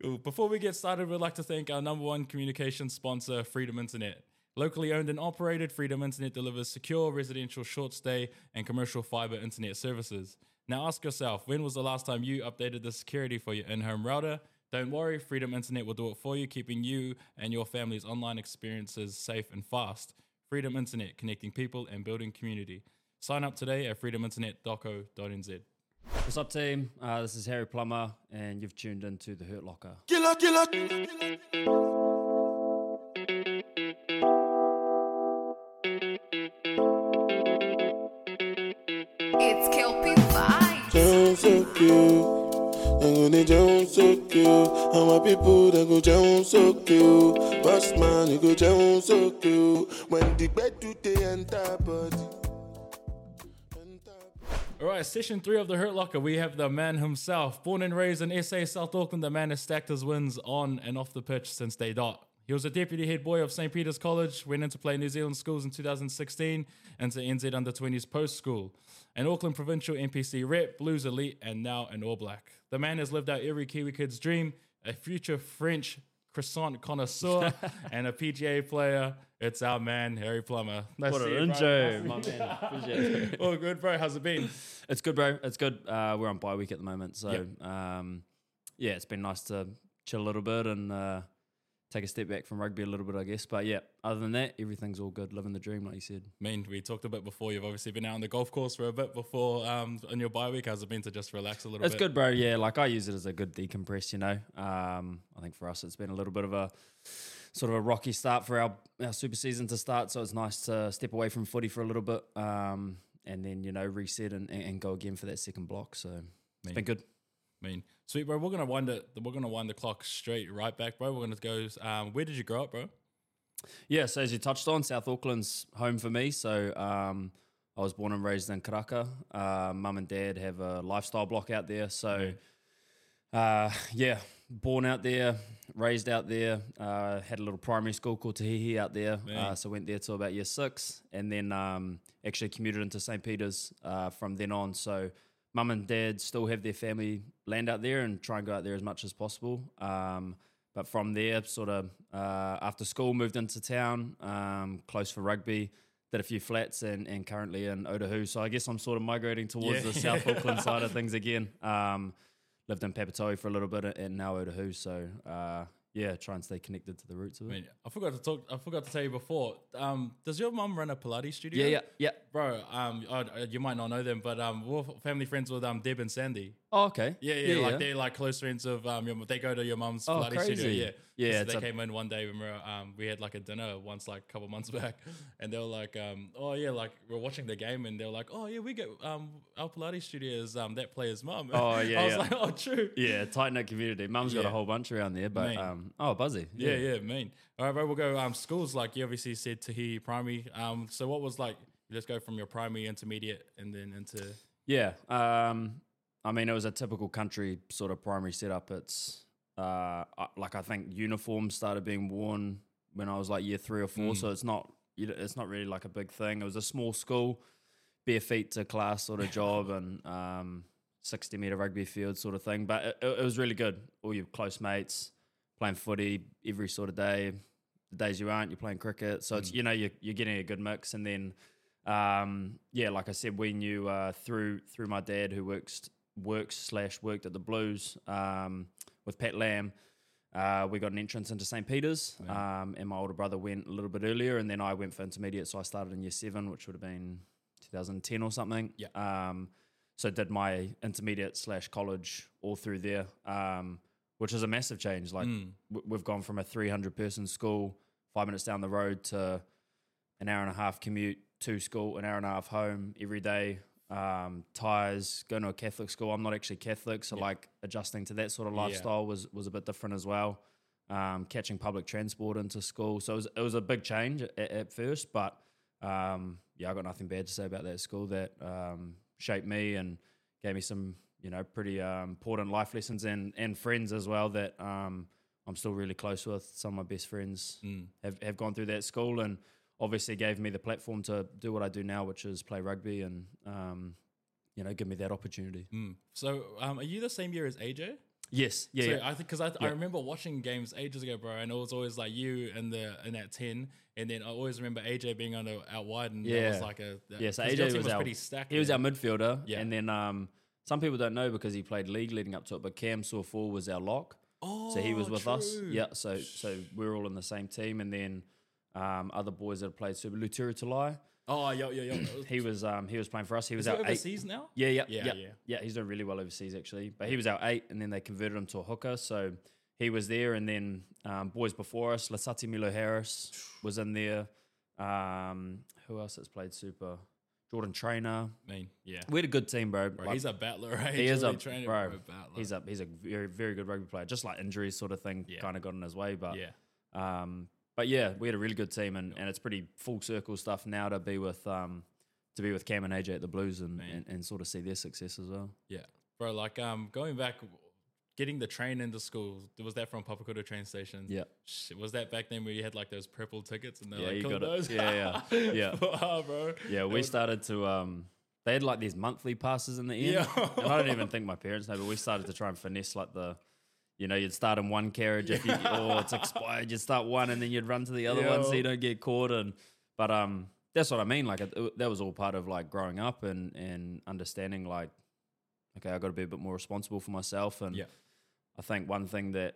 Before we get started, we'd like to thank our number one communication sponsor, Freedom Internet. Locally owned and operated, Freedom Internet delivers secure residential short stay and commercial fiber internet services. Now ask yourself, when was the last time you updated the security for your in-home router? Don't worry, Freedom Internet will do it for you, keeping you and your family's online experiences safe and fast. Freedom Internet, connecting people and building community. Sign up today at freedominternet.co.nz. What's up, team? This is Harry Plummer, and you've tuned into The Hurt Locker. Killer, killer. It's Kelpie Vibes. Sound so cute. I'm gonna jump so cute. All my people that go jump so cute. Boss man, you go jump so cute. When the bed do they enter body. All right, session 3 of The Hurt Locker, we have the man himself. Born and raised in SA, South Auckland, the man has stacked his wins on and off the pitch since day dot. He was a deputy head boy of St. Peter's College, went into play New Zealand schools in 2016, into NZ Under-20s post-school. An Auckland Provincial NPC rep, Blues Elite, and now an All Black. The man has lived out every Kiwi kid's dream, a future French croissant connoisseur, and a PGA player. It's our man, Harry Plummer. Nice What to see an you, bro. intro, my man. Appreciate it. Oh, good, bro. How's it been? It's good, bro. It's good. We're on bye week at the moment, so Yep. yeah, it's been nice to chill a little bit and take a step back from rugby a little bit, I guess. But yeah, other than that, everything's all good. Living the dream, like you said. We talked a bit before. You've obviously been out on the golf course for a bit before on your bye week. How's it been to just relax a little It's bit? good, bro. Yeah, like I use it as a good decompress, you know. I think for us, it's been a little bit of a sort of a rocky start for our super season to start. So it's nice to step away from footy for a little bit and then, you know, reset and go again for that second block. So it's been good. Sweet, bro. We're gonna wind the clock straight right back, bro. We're gonna go. Where did you grow up, bro? Yeah, so as you touched on, South Auckland's home for me. So I was born and raised in Karaka. Mum and dad have a lifestyle block out there. So yeah, born out there, raised out there. Had a little primary school called Te Hihi out there. So went there till about year 6, and then actually commuted into St. Peter's from then on. So mum and dad still have their family land out there and try and go out there as much as possible. But from there, sort of after school, moved into town, close for rugby, did a few flats and currently in Otahu. So I guess I'm sort of migrating towards the South Auckland side of things again. Lived in Papatoe for a little bit and now Otahu. So yeah, try and stay connected to the roots of it. I forgot to tell you before. Does your mum run a Pilates studio? Yeah. Bro, you might not know them, but we're family friends with Deb and Sandy. Oh, okay. Yeah. Like they're like close friends of they go to your mum's Pilates crazy. studio. Yeah, So they came in one day when we had like a dinner once like a couple months back, and they were like, oh yeah, like we're watching the game, and they were like, oh yeah, we get our Pilates studio is that player's mum. Oh yeah. I was like, oh true. Yeah, tight knit community. Mum's got a whole bunch around there, but buzzy. Yeah, mean. All right, bro, we'll go schools. Like you obviously said Te Hihi Primary. So what was like? Let's go from your primary, intermediate, and then into. Yeah. I mean, it was a typical country sort of primary setup. It's like I think uniforms started being worn when I was like year 3 or 4. So it's not really like a big thing. It was a small school, bare feet to class sort of job, and 60-meter rugby field sort of thing. But it was really good. All your close mates playing footy every sort of day. The days you aren't, you're playing cricket. So it's you're getting a good mix. And then like I said, we knew through my dad who worked at the Blues with Pat Lamb. We got an entrance into St. Peter's, and my older brother went a little bit earlier, and then I went for intermediate, so I started in year 7, which would have been 2010 or something. So did my intermediate / college all through there, which is a massive change. Like we've gone from a 300-person school 5 minutes down the road to an hour and a half commute to school, an hour and a half home every day. Ties, going to a Catholic school. I'm not actually Catholic, so like adjusting to that sort of lifestyle was a bit different as well. Catching public transport into school, so it was a big change at first. But I got nothing bad to say about that school. That shaped me and gave me some pretty important life lessons and friends as well that I'm still really close with. Some of my best friends have gone through that school and obviously gave me the platform to do what I do now, which is play rugby and, give me that opportunity. So are you the same year as AJ? Yes, yeah, So yeah. I think because I remember watching games ages ago, bro, and it was always like you in that 10, and then I always remember AJ being on the out wide, and that Yeah. was like a Yeah, so 'cause your AJ team was our pretty stacked. He was then. our midfielder, Yeah. and then some people don't know because he played league leading up to it. But Cam Saw4 was our lock, so he was with us. true. Yeah, so we were all in the same team, and then other boys that played Super Luturu Talai. Oh, yo. He was playing for us. He was Is he our eight. overseas now? Yeah. He's doing really well overseas actually. But he was our 8, and then they converted him to a hooker. So he was there, and then boys before us, Lasati Milo Harris was in there. Who else has played Super? Jordan Trainer. I mean, yeah. We had a good team, bro. Bro, Like, he's a battler, right? he is a training bro. for a battler. He's a very very good rugby player. Just like injuries sort of thing Yeah. kind of got in his way, but yeah. but yeah, we had a really good team, and it's pretty full circle stuff now to be with Cam and AJ at the Blues and sort of see their success as well. Yeah, bro. Like going back, getting the train into school. Was that from Papakura train station? Yeah. Shit, was that back then where you had like those purple tickets and they're Yeah, like, you "Click got it. those?" Yeah. Wow, bro. Yeah, we started to they had like these monthly passes in the end. Yeah. And I don't even think my parents know, but we started to try and finesse like you'd start in one carriage if you it's expired, you'd start one and then you'd run to the other one so you don't get caught. But that's what I mean. Like that was all part of like growing up and understanding like, okay, I got to be a bit more responsible for myself. And Yeah. I think one thing that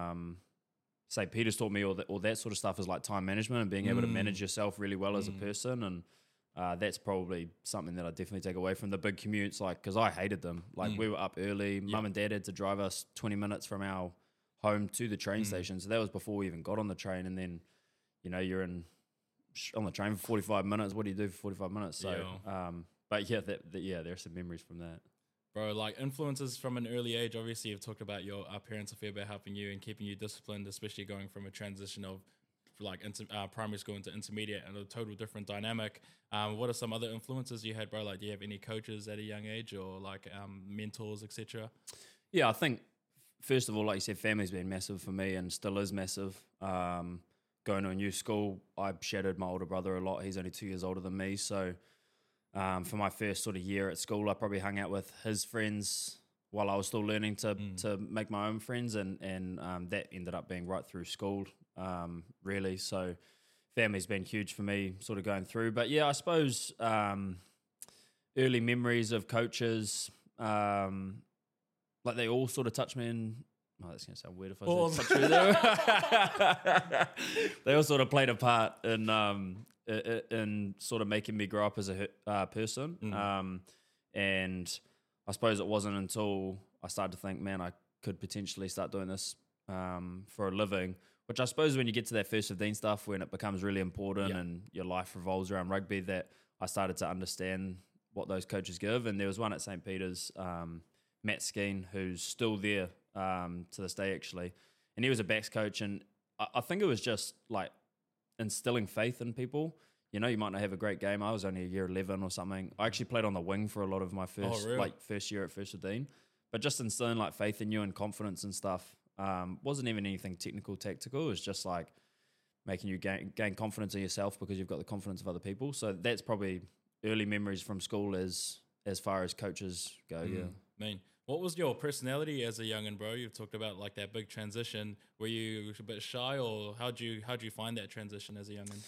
St. Peter's taught me, all that sort of stuff, is like time management and being able to manage yourself really well as a person. And that's probably something that I definitely take away from the big commutes, like, because I hated them. Like, we were up early. Mum and Dad had to drive us 20 minutes from our home to the train station. So that was before we even got on the train. And then, you're on the train for 45 minutes. What do you do for 45 minutes? So, but yeah, there are some memories from that. Bro, like influences from an early age. Obviously, you've talked about your parents a fair bit helping you and keeping you disciplined, especially going from a transition of like primary school into intermediate and a total different dynamic. What are some other influences you had, bro? Like, do you have any coaches at a young age or like mentors, etc.? Yeah, I think first of all, like you said, family's been massive for me and still is massive. Going to a new school, I shadowed my older brother a lot. He's only 2 years older than me, so. For my first sort of year at school, I probably hung out with his friends while I was still learning to make my own friends, and that ended up being right through school, really. So family's been huge for me sort of going through. But yeah, I suppose early memories of coaches, like they all sort of touch me in. Oh, that's going to sound weird if I say touch me there. They all sort of played a part in sort of making me grow up as a person. And I suppose it wasn't until I started to think, man, I could potentially start doing this for a living, which I suppose when you get to that first 15 stuff, when it becomes really important and your life revolves around rugby, that I started to understand what those coaches give. And there was one at St. Peter's, Matt Skeen, who's still there to this day, actually. And he was a backs coach. And I think it was just like instilling faith in people. You might not have a great game. I was only a year 11 or something. I actually played on the wing for a lot of my first year at First 15. But just instilling like faith in you and confidence and stuff. Wasn't even anything technical, tactical. It was just like making you gain confidence in yourself because you've got the confidence of other people. So that's probably early memories from school as far as coaches go. Yeah. Man, what was your personality as a youngin', bro? You've talked about like that big transition. Were you a bit shy, or how'd you find that transition as a youngin'?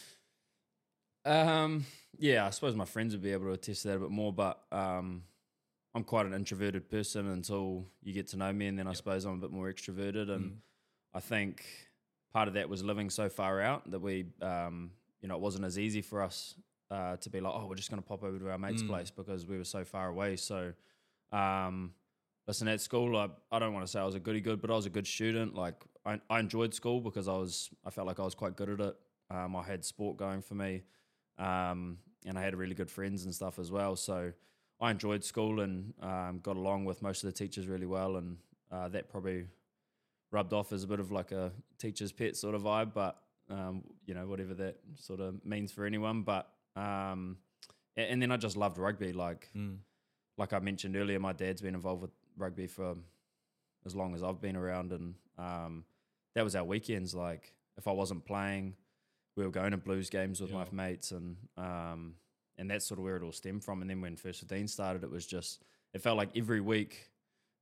Yeah, I suppose my friends would be able to attest to that a bit more, but I'm quite an introverted person until you get to know me, and then I suppose I'm a bit more extroverted. And I think part of that was living so far out that we, it wasn't as easy for us to be like, oh, we're just going to pop over to our mate's place because we were so far away. So, listen, at school, I don't want to say I was a goody good, but I was a good student. Like I enjoyed school because I felt like I was quite good at it. I had sport going for me, and I had really good friends and stuff as well. So I enjoyed school and got along with most of the teachers really well, and that probably rubbed off as a bit of like a teacher's pet sort of vibe, but whatever that sort of means for anyone. But and then I just loved rugby. Like I mentioned earlier, my dad's been involved with rugby for as long as I've been around, and that was our weekends. Like if I wasn't playing, we were going to Blues games with my mates, and that's sort of where it all stemmed from. And then when First 15 started, it felt like every week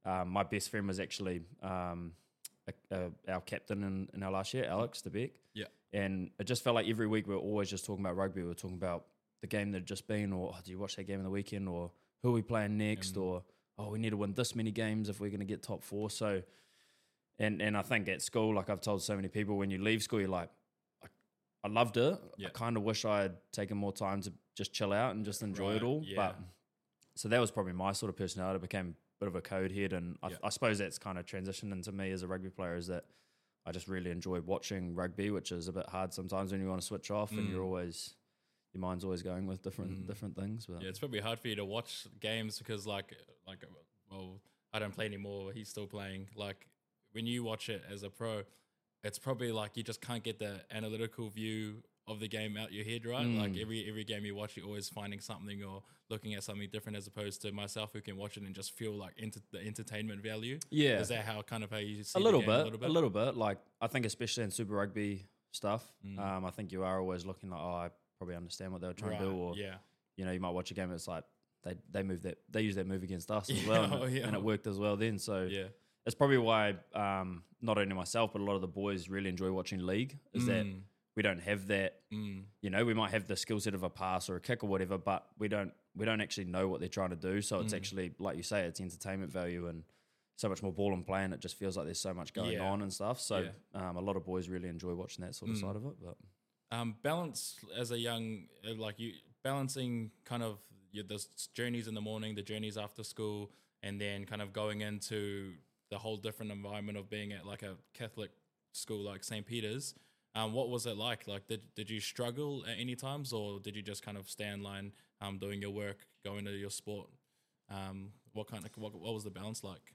my best friend was actually our captain in our last year, Alex de Beek. Yeah. And it just felt like every week we were always just talking about rugby. We were talking about the game that had just been, or do you watch that game on the weekend, or who are we playing next, or we need to win this many games if we're going to get top 4. So, and I think at school, like I've told so many people, when you leave school, you're like, I loved it. Yeah. I kind of wish I had taken more time to just chill out and just enjoy it all. Yeah. But so that was probably my sort of personality. I became a bit of a code head, and I suppose that's kind of transitioned into me as a rugby player, is that I just really enjoy watching rugby, which is a bit hard sometimes when you want to switch off and you're always, your mind's always going with different things. But Yeah, it's probably hard for you to watch games because well, I don't play anymore. He's still playing. Like when you watch it as a pro, it's probably like you just can't get the analytical view of the game out your head, right? Like every game you watch, you're always finding something or looking at something different, as opposed to myself who can watch it and just feel like the entertainment value. Yeah. Is that how you see a the little game bit. A little bit. Like I think especially in Super Rugby stuff, I think you are always looking like, I probably understand what they were trying to do, or you might watch a game. It's like they use that move against us as well, and it worked as well then. So it's probably why not only myself but a lot of the boys really enjoy watching league. Is that we don't have that. You know, we might have the skill set of a pass or a kick or whatever, but we don't actually know what they're trying to do. So it's actually, like you say, it's entertainment value and so much more ball and play, and it just feels like there's so much going on and stuff. So a lot of boys really enjoy watching that sort of side of it. But balance as a young, balancing kind of the journeys in the morning, the journeys after school, and then kind of going into the whole different environment of being at like a Catholic school like St. Peter's. What was it like? Like, did you struggle at any times, or did you just kind of stay in line, doing your work, going to your sport? What was the balance like?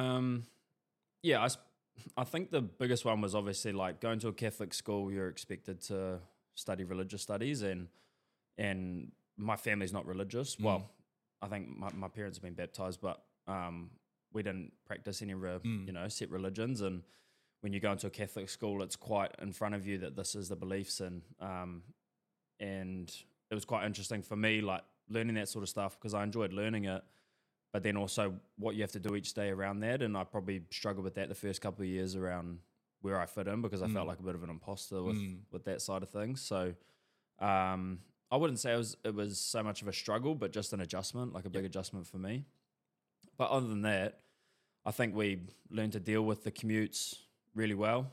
I think the biggest one was obviously like going to a Catholic school. You're expected to study religious studies, and my family's not religious. Well, I think my parents have been baptized, but we didn't practice any set religions. And when you go into a Catholic school, it's quite in front of you that this is the beliefs, and it was quite interesting for me, like learning that sort of stuff, because I enjoyed learning it, but then also what you have to do each day around that. And I probably struggled with that the first couple of years around where I fit in, because I felt like a bit of an imposter with that side of things. So I wouldn't say it was so much of a struggle, but just an adjustment, like a big adjustment for me. But other than that, I think we learned to deal with the commutes really well.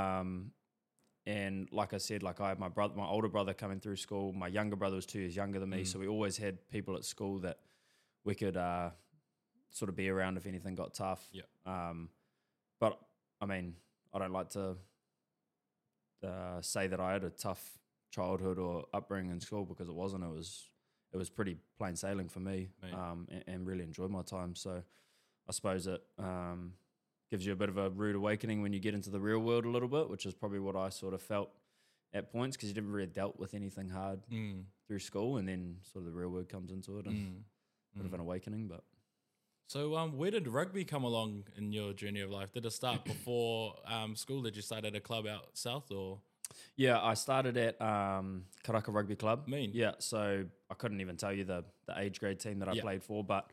And like I said, like I had my older brother coming through school. My younger brother was 2 years younger than me. So we always had people at school that we could sort of be around if anything got tough. But I mean, I don't like to say that I had a tough childhood or upbringing in school, because it wasn't. It was pretty plain sailing for me, and really enjoyed my time. So I suppose it gives you a bit of a rude awakening when you get into the real world a little bit, which is probably what I sort of felt at points, because you never really dealt with anything hard through school, and then sort of the real world comes into it, and a bit of an awakening. But so where did rugby come along in your journey of life? Did it start before school? Did you start at a club out south, or? Yeah, I started at Karaka Rugby Club. Mean. Yeah, so I couldn't even tell you the age grade team that I played for, but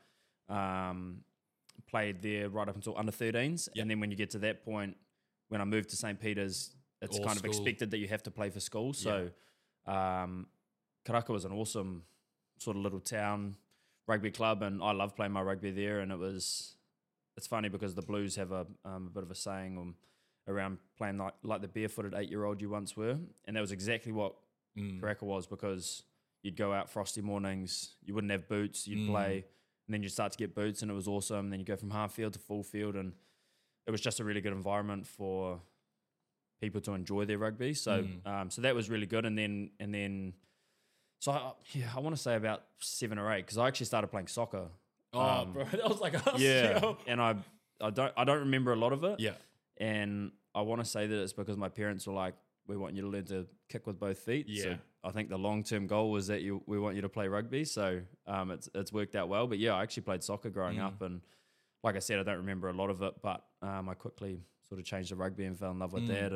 played there right up until under 13s. And then when you get to that point, when I moved to St. Peter's, it's All kind school. of expected that you have to play for school. So Karaka was an awesome sort of little town rugby club, and I loved playing my rugby there. And it's funny because the Blues have a bit of a saying around playing like the barefooted 8-year-old you once were. And that was exactly what Karaka was, because you'd go out frosty mornings, you wouldn't have boots, you'd play, and then you'd start to get boots, and it was awesome. And then you go from half field to full field, and it was just a really good environment for people to enjoy their rugby. So so that was really good. And then so I want to say about 7 or 8, because I actually started playing soccer. Oh, bro, that was like us. Yeah, Yo. and I don't remember a lot of it. Yeah. And I want to say that it's because my parents were like, we want you to learn to kick with both feet. Yeah. So I think the long-term goal was that we want you to play rugby. So it's worked out well. But yeah, I actually played soccer growing up. And like I said, I don't remember a lot of it, but I quickly sort of changed to rugby and fell in love with that.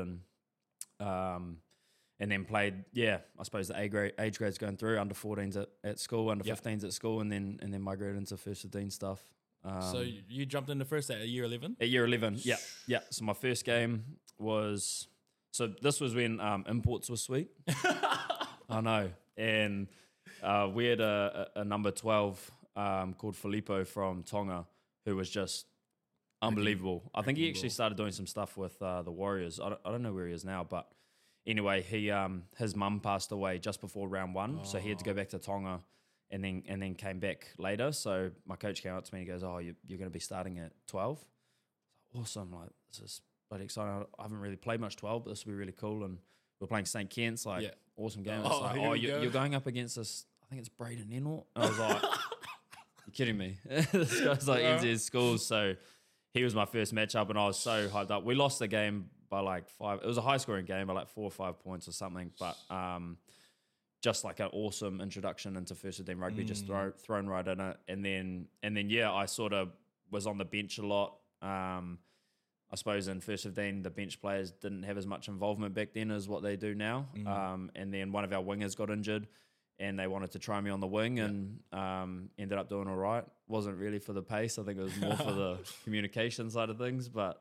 And then played, I suppose the age grades going through, under 14s at school, under 15s at school, and then migrated into first 15 stuff So you jumped in the first at year 11? At year 11, yeah. So my first game was, so this was when imports were sweet. I know. And we had a number 12 called Filippo from Tonga, who was just unbelievable. I think he actually started doing some stuff with the Warriors. I don't know where he is now, but anyway, his mum passed away just before round one, so he had to go back to Tonga. And then came back later. So my coach came up to me and he goes, "Oh, you're going to be starting at 12." Awesome! Like, this is bloody exciting. I haven't really played much 12, but this will be really cool. And we're playing St. Kent's, like awesome game. It's like, you're going up against this. I think it's Braden Ennort. And I was like, "You're kidding me?" This guy's like NZ schools. So he was my first matchup, and I was so hyped up. We lost the game by like 5. It was a high scoring game by like 4 or 5 points or something, but. Just like an awesome introduction into first 15 rugby, just thrown right in it, and then yeah, I sort of was on the bench a lot. I suppose in first 15, the bench players didn't have as much involvement back then as what they do now. And then one of our wingers got injured, and they wanted to try me on the wing, and ended up doing all right. Wasn't really for the pace. I think it was more for the communication side of things, but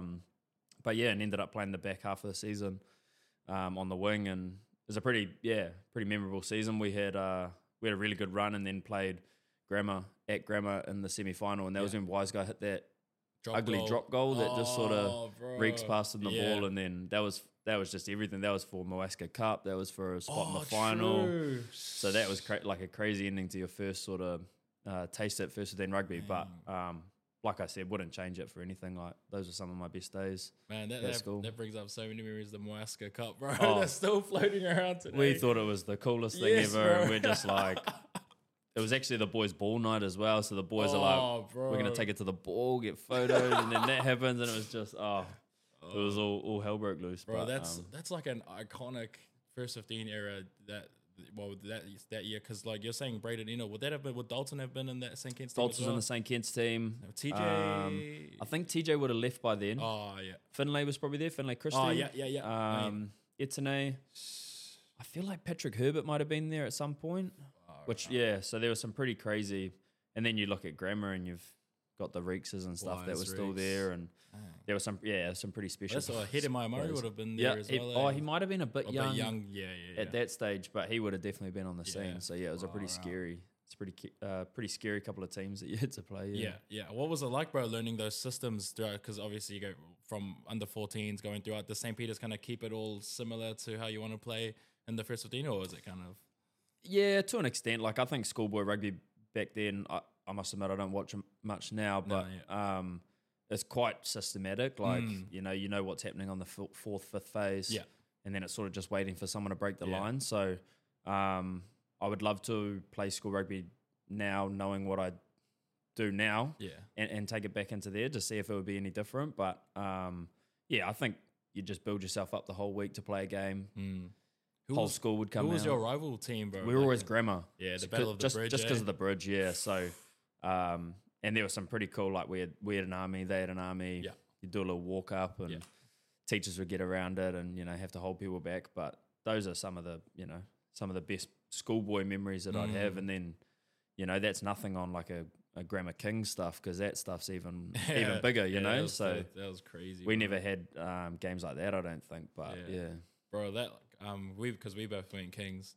yeah, and ended up playing the back half of the season on the wing, and it was a pretty memorable season. We had a really good run, and then played Grammar in the semi-final, and that was when Wise Guy hit that ugly drop goal that just sort of reeks past him the ball, and then that was just everything. That was for Moaska Cup. That was for a spot in the final. True. So that was like a crazy ending to your first sort of taste at first 15 rugby. But like I said, wouldn't change it for anything. Like, those are some of my best days. Man, school. that brings up so many memories of the Moaska Cup, bro. They're still floating around today. We thought it was the coolest thing ever, bro. and we're just like, it was actually the boys' ball night as well. So the boys are like, we're gonna take it to the ball, get photos, and then that happens, and it was just it was all hell broke loose. Bro, but, that's like an iconic first 15 era that year, because like you're saying, Braden Ennort, would Dalton have been in that St. Kitts team? Dalton's in the St. Kitts team. TJ, I think TJ would have left by then. Oh yeah, Finlay was probably there. Finlay Christie. Oh yeah. Itane. I feel like Patrick Herbert might have been there at some point. So there was some pretty crazy. And then you look at Grammar, and you've got the Reekses and stuff that were still there, and there was some pretty special. That's what Hedemai Murray would have been there as well. He might have been a bit young. Yeah. At that stage, but he would have definitely been on the scene. So yeah, it was a pretty scary. It's pretty scary couple of teams that you had to play. Yeah. What was it like, bro, learning those systems throughout? Because obviously you go from under 14s going throughout. Does St. Peter's kind of keep it all similar to how you want to play in the first 15, or is it kind of? Yeah, to an extent. Like, I think schoolboy rugby back then, I must admit I don't watch much now, but it's quite systematic. Like, you know what's happening on the fourth, fifth phase. Yeah. And then it's sort of just waiting for someone to break the line. So I would love to play school rugby now, knowing what I do now, and take it back into there to see if it would be any different. But I think you just build yourself up the whole week to play a game. Whole school would come out. Who was your rival team, bro? We were always Grammar. Yeah, the Battle of the Bridge. Just because of the bridge, yeah. So, and there was some pretty cool, like we had an army, they had an army. Yeah. You do a little walk up, and teachers would get around it, and have to hold people back. But those are some of the best schoolboy memories that I'd have. And then, that's nothing on like a Grammar King stuff, because that stuff's even bigger, know. So that was crazy. We never had games like that, I don't think. But bro, that because we both went Kings.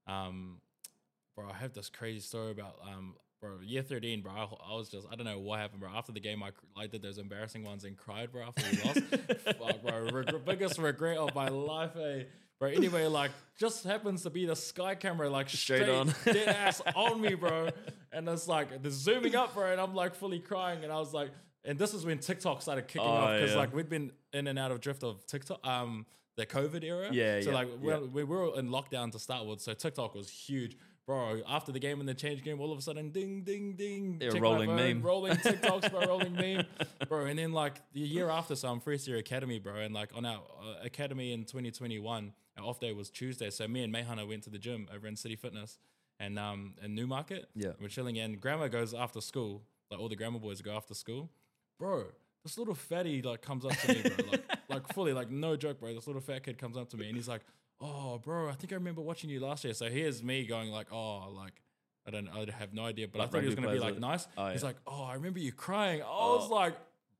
Bro, I have this crazy story about bro, year 13, bro. I was just, I don't know what happened, bro. After the game, I did those embarrassing ones and cried, bro, after we lost. Fuck, bro, biggest regret of my life, bro. Anyway, like, just happens to be the sky camera, like, straight on, dead ass on me, bro. And it's like, they're zooming up, bro, and I'm like fully crying. And I was like, and this is when TikTok started kicking off, because like we'd been in and out of drift of TikTok, the COVID era. So we were in lockdown to start with, so TikTok was huge. Bro, after the game and the change game, all of a sudden, ding, ding, ding. Yeah, rolling meme. Rolling TikToks, bro, rolling meme. Bro, and then like the year after, so I'm first year academy, bro. And like on our academy in 2021, our off day was Tuesday. So me and Mehana went to the gym over in City Fitness and in Newmarket. Yeah. We're chilling, and Grammar goes after school. Like all the Grammar boys go after school. Bro, this little fatty like comes up to me, bro. Like fully, like no joke, bro. This little fat kid comes up to me and he's like, "Oh, bro, I think I remember watching you last year." So here's me going like, "Oh, like I have no idea, but Like I thought he was rugby going to be players like are- nice. Oh, He's yeah. like, oh, I remember you crying. I was like,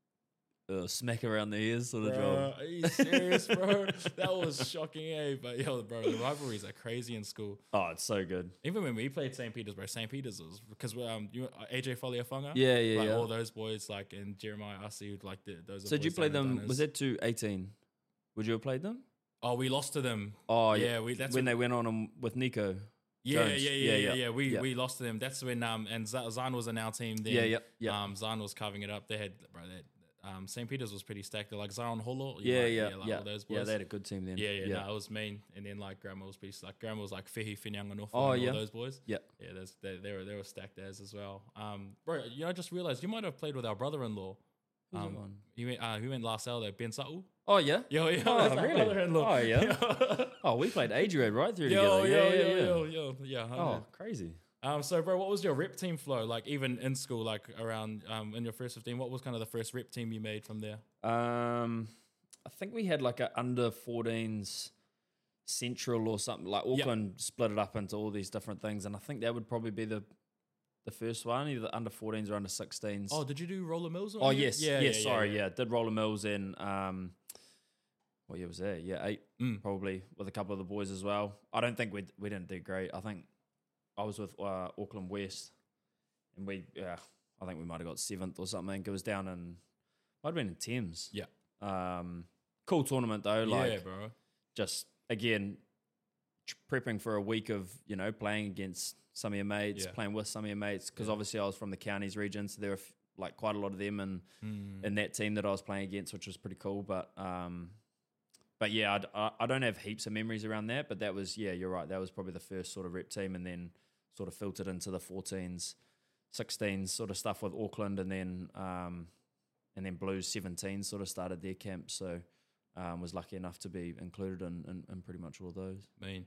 Smack around the ears sort of job. bro, are you serious, bro? That was shocking, eh? But yo, bro, the rivalries are crazy in school. Oh, it's so good. Even when we played St. Peter's, bro, St. Peter's was because AJ Foliafunga, Yeah, yeah, like yeah. all those boys, like and Jeremiah Asi, like those. Are So did you boys play down in them? Was Dunners. that to 18? Would you have played them? Oh, we lost to them. Oh, Yeah, that's when they went on 'em with Nico. Yeah, Jones. yeah. We Yeah. we lost to them. That's when and Zan was in our team then. Yeah. Zan was carving it up. They had St. Peter's was pretty stacked. They're like Zion Holo. Yeah. All those boys. Yeah, they had a good team then. Yeah. No, it was mean. And then like Grandma was pretty stacked. Grandma was like Fehi, Finyang, and Oh, all yeah. those boys. Yeah. Yeah, they were stacked as well. Bro, I just realized you might have played with our brother-in-law. Who's that one? He went last L though, Ben Sa'u. Oh, yeah? Yo, Oh, that's our really? brother-in-law. Oh, yeah? Oh, we played age grade right through Yo, together. yeah. Oh, crazy. So, bro, what was your rep team flow like? Even in school, like around in your first 15, what was kind of the first rep team you made from there? I think we had like a under 14s central or something. Like Auckland split it up into all these different things, and I think that would probably be the first one, either under 14s or under 16s. Oh, did you do Roller Mills? Oh, yes. Sorry. Did Roller Mills in, what year was that? Yeah, 8, probably, with a couple of the boys as well. I don't think we didn't do great. I think I was with Auckland West, and I think we might have got 7th or something. It was down in, might have been in Thames. Yeah. Cool tournament, though. Yeah, bro. Just, again, prepping for a week of, playing against some of your mates, playing with some of your mates, because obviously I was from the counties region, so there were like quite a lot of them in that team that I was playing against, which was pretty cool. But yeah, I don't have heaps of memories around that, but that was, you're right, that was probably the first sort of rep team, and then sort of filtered into the 14s, 16s sort of stuff with Auckland, and then Blues 17 sort of started their camp, so was lucky enough to be included in pretty much all those.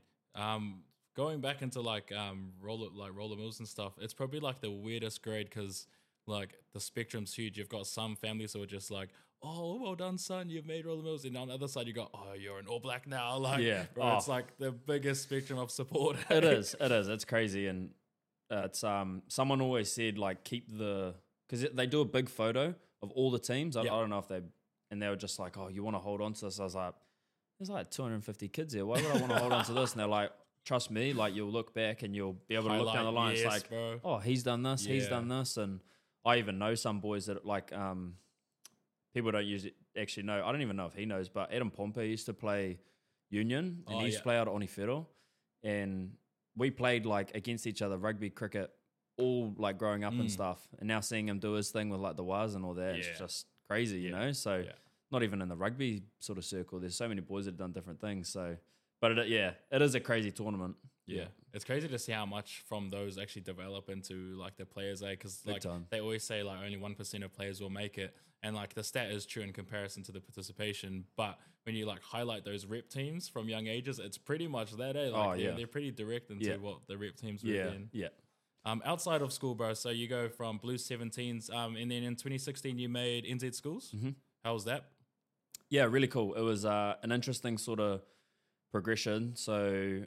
Going back into like roller mills and stuff, it's probably like the weirdest grade because like the spectrum's huge. You've got some families who are just like, oh, well done, son, you've made roller mills, and on the other side you go, oh, you're an All Black now. Like, bro, it's like the biggest spectrum of support. It is. It's crazy, and it's someone always said like keep because they do a big photo of all the teams. I don't know if and they were just like, oh, you want to hold on to this? I was like, there's like 250 kids here. Why would I want to hold on to this? And they're like, trust me, like you'll look back and you'll be able to look down the line. Yes, it's like, bro. oh, he's done this, he's done this, and I even know some boys that like people don't actually know. I don't even know if he knows, but Adam Pompey used to play Union, and he used to play out at Onifero, and we played like against each other, rugby, cricket, all like growing up and stuff. And now seeing him do his thing with like the Waz and all that, it's just crazy, you know. So not even in the rugby sort of circle, there's so many boys that have done different things. So, but it is a crazy tournament. Yeah, it's crazy to see how much from those actually develop into like the players, because like time. they always say like only 1% of players will make it, and like the stat is true in comparison to the participation. But when you like highlight those rep teams from young ages, it's pretty much that. Like they're pretty direct into what the rep teams were in. Yeah. Outside of school, bro. So you go from Blues 17s, and then in 2016 you made NZ Schools. Mm-hmm. How was that? Yeah, really cool. It was an interesting sort of progression. So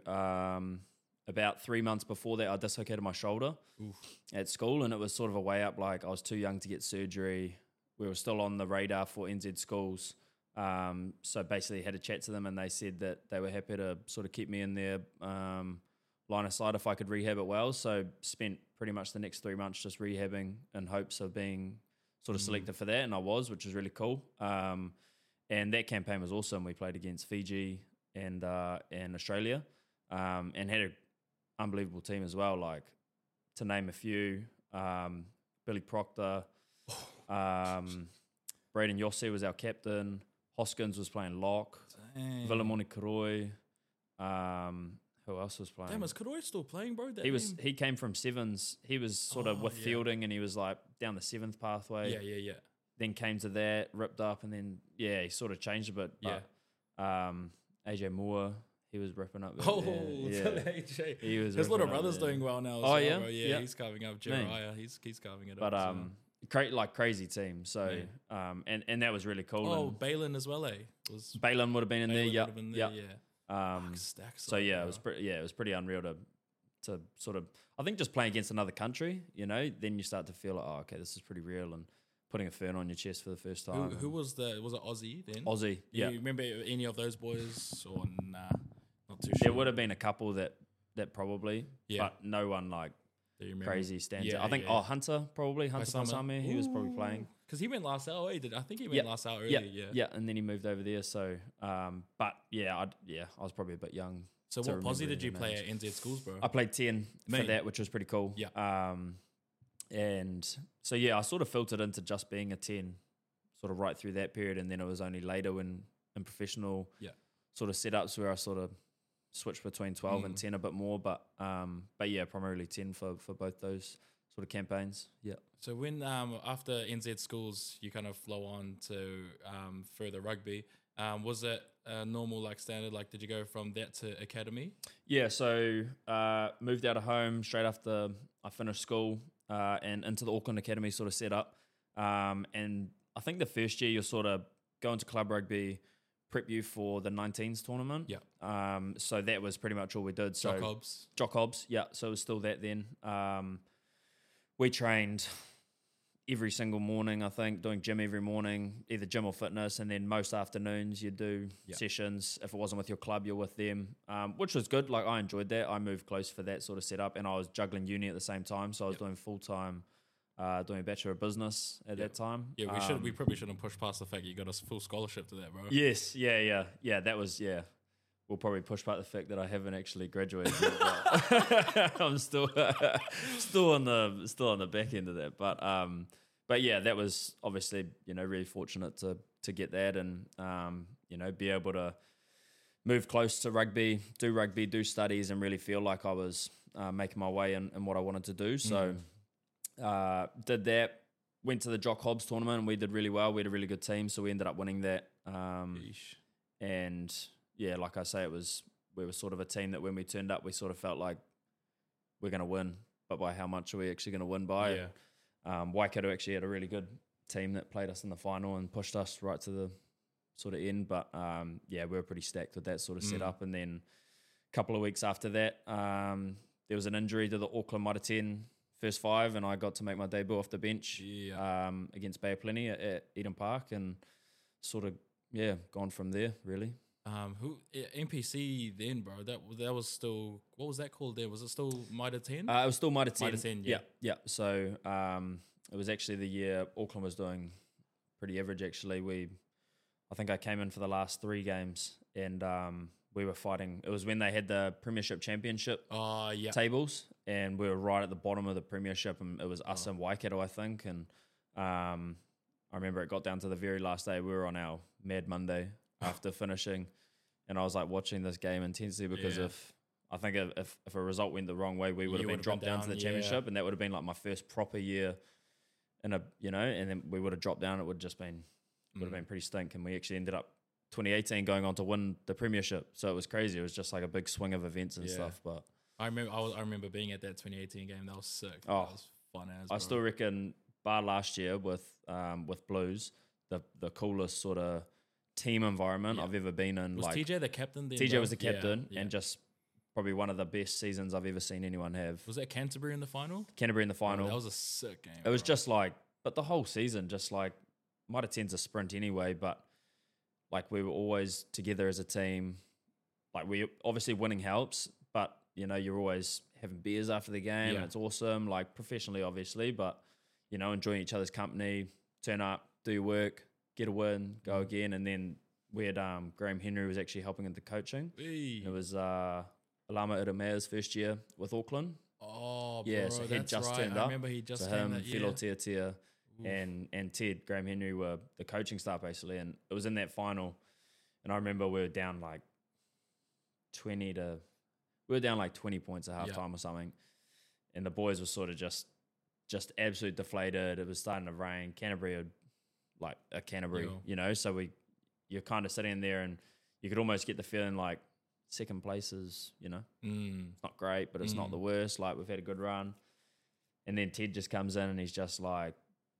about 3 months before that, I dislocated my shoulder at school, and it was sort of a way up. Like I was too young to get surgery. We were still on the radar for NZ Schools. So basically had a chat to them, and they said that they were happy to sort of keep me in their line of sight if I could rehab it well. So spent pretty much the next 3 months just rehabbing in hopes of being sort of selected for that, and I was, which was really cool. And that campaign was awesome. We played against Fiji and Australia, and had an unbelievable team as well. Like, to name a few, Billy Proctor, Braden Yossi was our captain. Hoskins was playing lock. Vilamoni Karoi. Who else was playing? Damn, is Karoi still playing, bro? He came from sevens. He was sort of with fielding, and he was like down the 7th pathway. Yeah. Then came to that, ripped up, and then he sort of changed a bit. But, AJ Moore, he was ripping up. AJ. He was his little ripping up brother's there. doing well now. As Oh, well, yeah? bro. Yeah. He's carving up. Jeremiah, he's carving it But up. crazy team. So and that was really cool. Oh, And Balin as well, Balin would have been in there. Balin Yeah, would have been there, yeah. Stacks So up, yeah, bro. it was pretty unreal to to sort of, I think just playing against another country, you know, then you start to feel like, oh, okay, this is pretty real, and putting a fern on your chest for the first time. Who was it Aussie then? Aussie, Do yeah. you remember any of those boys or nah? Not too sure. There would have been a couple that probably, Yeah. but no one like Do you remember? crazy stands Yeah, out. I think, yeah. Hunter probably, Hunter Paisama. Paisame, he was probably playing. Because he went last out. I think he went Yeah. last out early. Yeah. and then he moved over there. So, but yeah, I was probably a bit young. So to what posse remember did you any play names. at NZ schools, bro? I played 10 for Main. that, which was pretty cool. Yeah. And so, yeah, I sort of filtered into just being a 10 sort of right through that period. And then it was only later when in professional Yeah. sort of setups where I sort of switched between 12 and 10 a bit more. But yeah, primarily 10 for both those sort of campaigns. Yeah. So when after NZ schools, you kind of flow on to further rugby. Was it a normal like standard? Like, did you go from that to academy? Yeah, so moved out of home straight after I finished school and into the Auckland Academy sort of set up. And I think the first year you'll sort of go into club rugby, prep you for the 19s tournament. Yeah. So that was pretty much all we did. So Jock Hobbs. Jock Hobbs, yeah. So it was still that then. We trained every single morning, I think, doing gym every morning, either gym or fitness, and then most afternoons you do sessions. If it wasn't with your club, you're with them, which was good. Like, I enjoyed that. I moved close for that sort of setup, and I was juggling uni at the same time, so I was doing full-time, doing a Bachelor of Business at that time. Yeah, we probably shouldn't push past the fact you got a full scholarship to that, bro. Yes, yeah. That was, we'll probably push back the fact that I haven't actually graduated yet, but I'm still on the back end of that. But yeah, that was obviously, you know, really fortunate to get that and you know, be able to move close to rugby, do studies, and really feel like I was making my way in what I wanted to do. So did that. Went to the Jock Hobbs tournament and we did really well. We had a really good team, so we ended up winning that. And yeah, like I say, we were sort of a team that when we turned up, we sort of felt like we're going to win, but by how much are we actually going to win by? Yeah. Waikato actually had a really good team that played us in the final and pushed us right to the sort of end. But yeah, we were pretty stacked with that sort of setup. And then a couple of weeks after that, there was an injury to the Auckland Mitre 10 first five, and I got to make my debut off the bench against Bay of Plenty at Eden Park, and sort of gone from there really. NPC then, bro? That was still, what was that called then? Was it still Mitre 10? It was still Mitre 10. Mitre 10, yeah. Yeah. So it was actually the year Auckland was doing pretty average. Actually, I think I came in for the last 3 games, and we were fighting. It was when they had the Premiership Championship tables, and we were right at the bottom of the Premiership, and it was us and Waikato, I think. And I remember it got down to the very last day. We were on our Mad Monday after finishing, and I was like watching this game intensely because if a result went the wrong way, we would have been dropped down to the championship, and that would have been like my first proper year in a, you know, and then we would have dropped down. It would have been pretty stink, and we actually ended up 2018 going on to win the Premiership. So it was crazy. It was just like a big swing of events and stuff. But I remember being at that 2018 game. That was sick. Oh, that was fun as. I still reckon, bar last year with Blues, the coolest sort of team environment I've ever been in. Was like TJ the captain then? TJ bro? was the captain, Yeah. and just probably one of the best seasons I've ever seen anyone have. Was that Canterbury in the final? Canterbury in the final. That was a sick game. It was bro. just like, but the whole season, just like, might have tends a sprint anyway, but like we were always together as a team. Like, we obviously winning helps, but you know, you're always having beers after the game and it's awesome, like professionally, obviously, but you know, enjoying each other's company, turn up, do your work, get a win, go again. And then we had Graham Henry was actually helping in the coaching. Hey. It was Alama Iramea's first year with Auckland. Oh, bro, Yeah, so he'd that's just right. turned I up. remember he just So came him, that year. Philo Tiatia, and Ted, Graham Henry were the coaching staff basically, and it was in that final. And I remember we were down like 20 points at halftime or something, and the boys were sort of just absolute deflated. It was starting to rain. Canterbury had like a Canterbury, you know, so you're kind of sitting there and you could almost get the feeling like second place is, you know, it's not great, but it's not the worst. Like, we've had a good run. And then Ted just comes in and he's just like,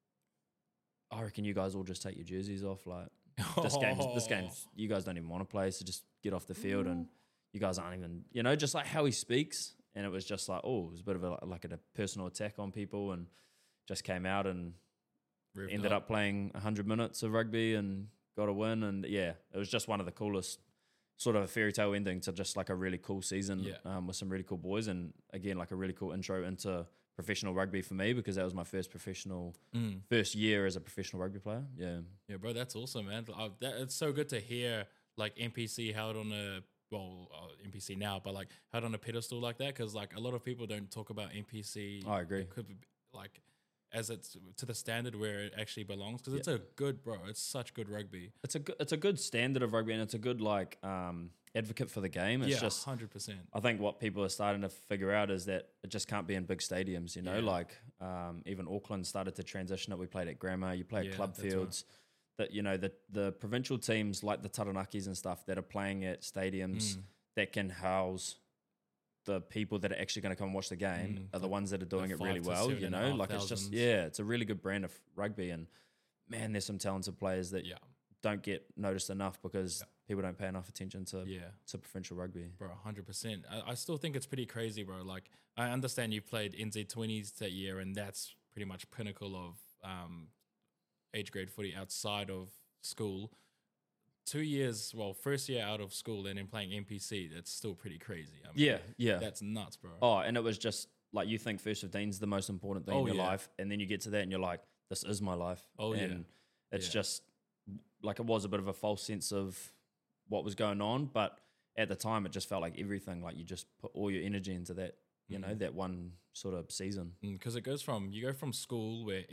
I reckon you guys all just take your jerseys off. Like, this game's, you guys don't even want to play, so just get off the field, and you guys aren't even, you know, just like how he speaks. and it was just like, oh, it was a bit of a personal attack on people, and just came out and Revved ended up playing 100 minutes of rugby and got a win. And yeah, it was just one of the coolest, sort of a fairy tale ending to just like a really cool season with some really cool boys. And again, like a really cool intro into professional rugby for me, because that was my first year as a professional rugby player. Yeah. Yeah, bro, that's awesome, man. It's so good to hear like NPC held on NPC now, but like held on a pedestal like that, because like a lot of people don't talk about NPC. I agree. Like as it's to the standard where it actually belongs, because it's a good, bro. It's such good rugby. It's a good standard of rugby, and it's a good like advocate for the game. It's just 100%. I think what people are starting to figure out is that it just can't be in big stadiums. You know, like even Auckland started to transition it. We played at Grammar. You play at club fields. Right. That, you know, the provincial teams like the Taranakis and stuff that are playing at stadiums that can house the people that are actually going to come and watch the game are the ones that are doing it really well. You know, like it's just it's a really good brand of rugby, and man, there's some talented players that don't get noticed enough because people don't pay enough attention to provincial rugby. Bro, 100%. I still think it's pretty crazy, bro. Like, I understand you played NZ20s that year, and that's pretty much pinnacle of age grade footy outside of school. 2 years, first year out of school and then playing NPC, that's still pretty crazy. I mean, that's nuts, bro. Oh, and it was just like, you think first 15's the most important thing in your life, and then you get to that and you're like, this is my life. And it's just like, it was a bit of a false sense of what was going on, but at the time it just felt like everything, like you just put all your energy into that, you know, that one sort of season. Because it goes from, you go from school where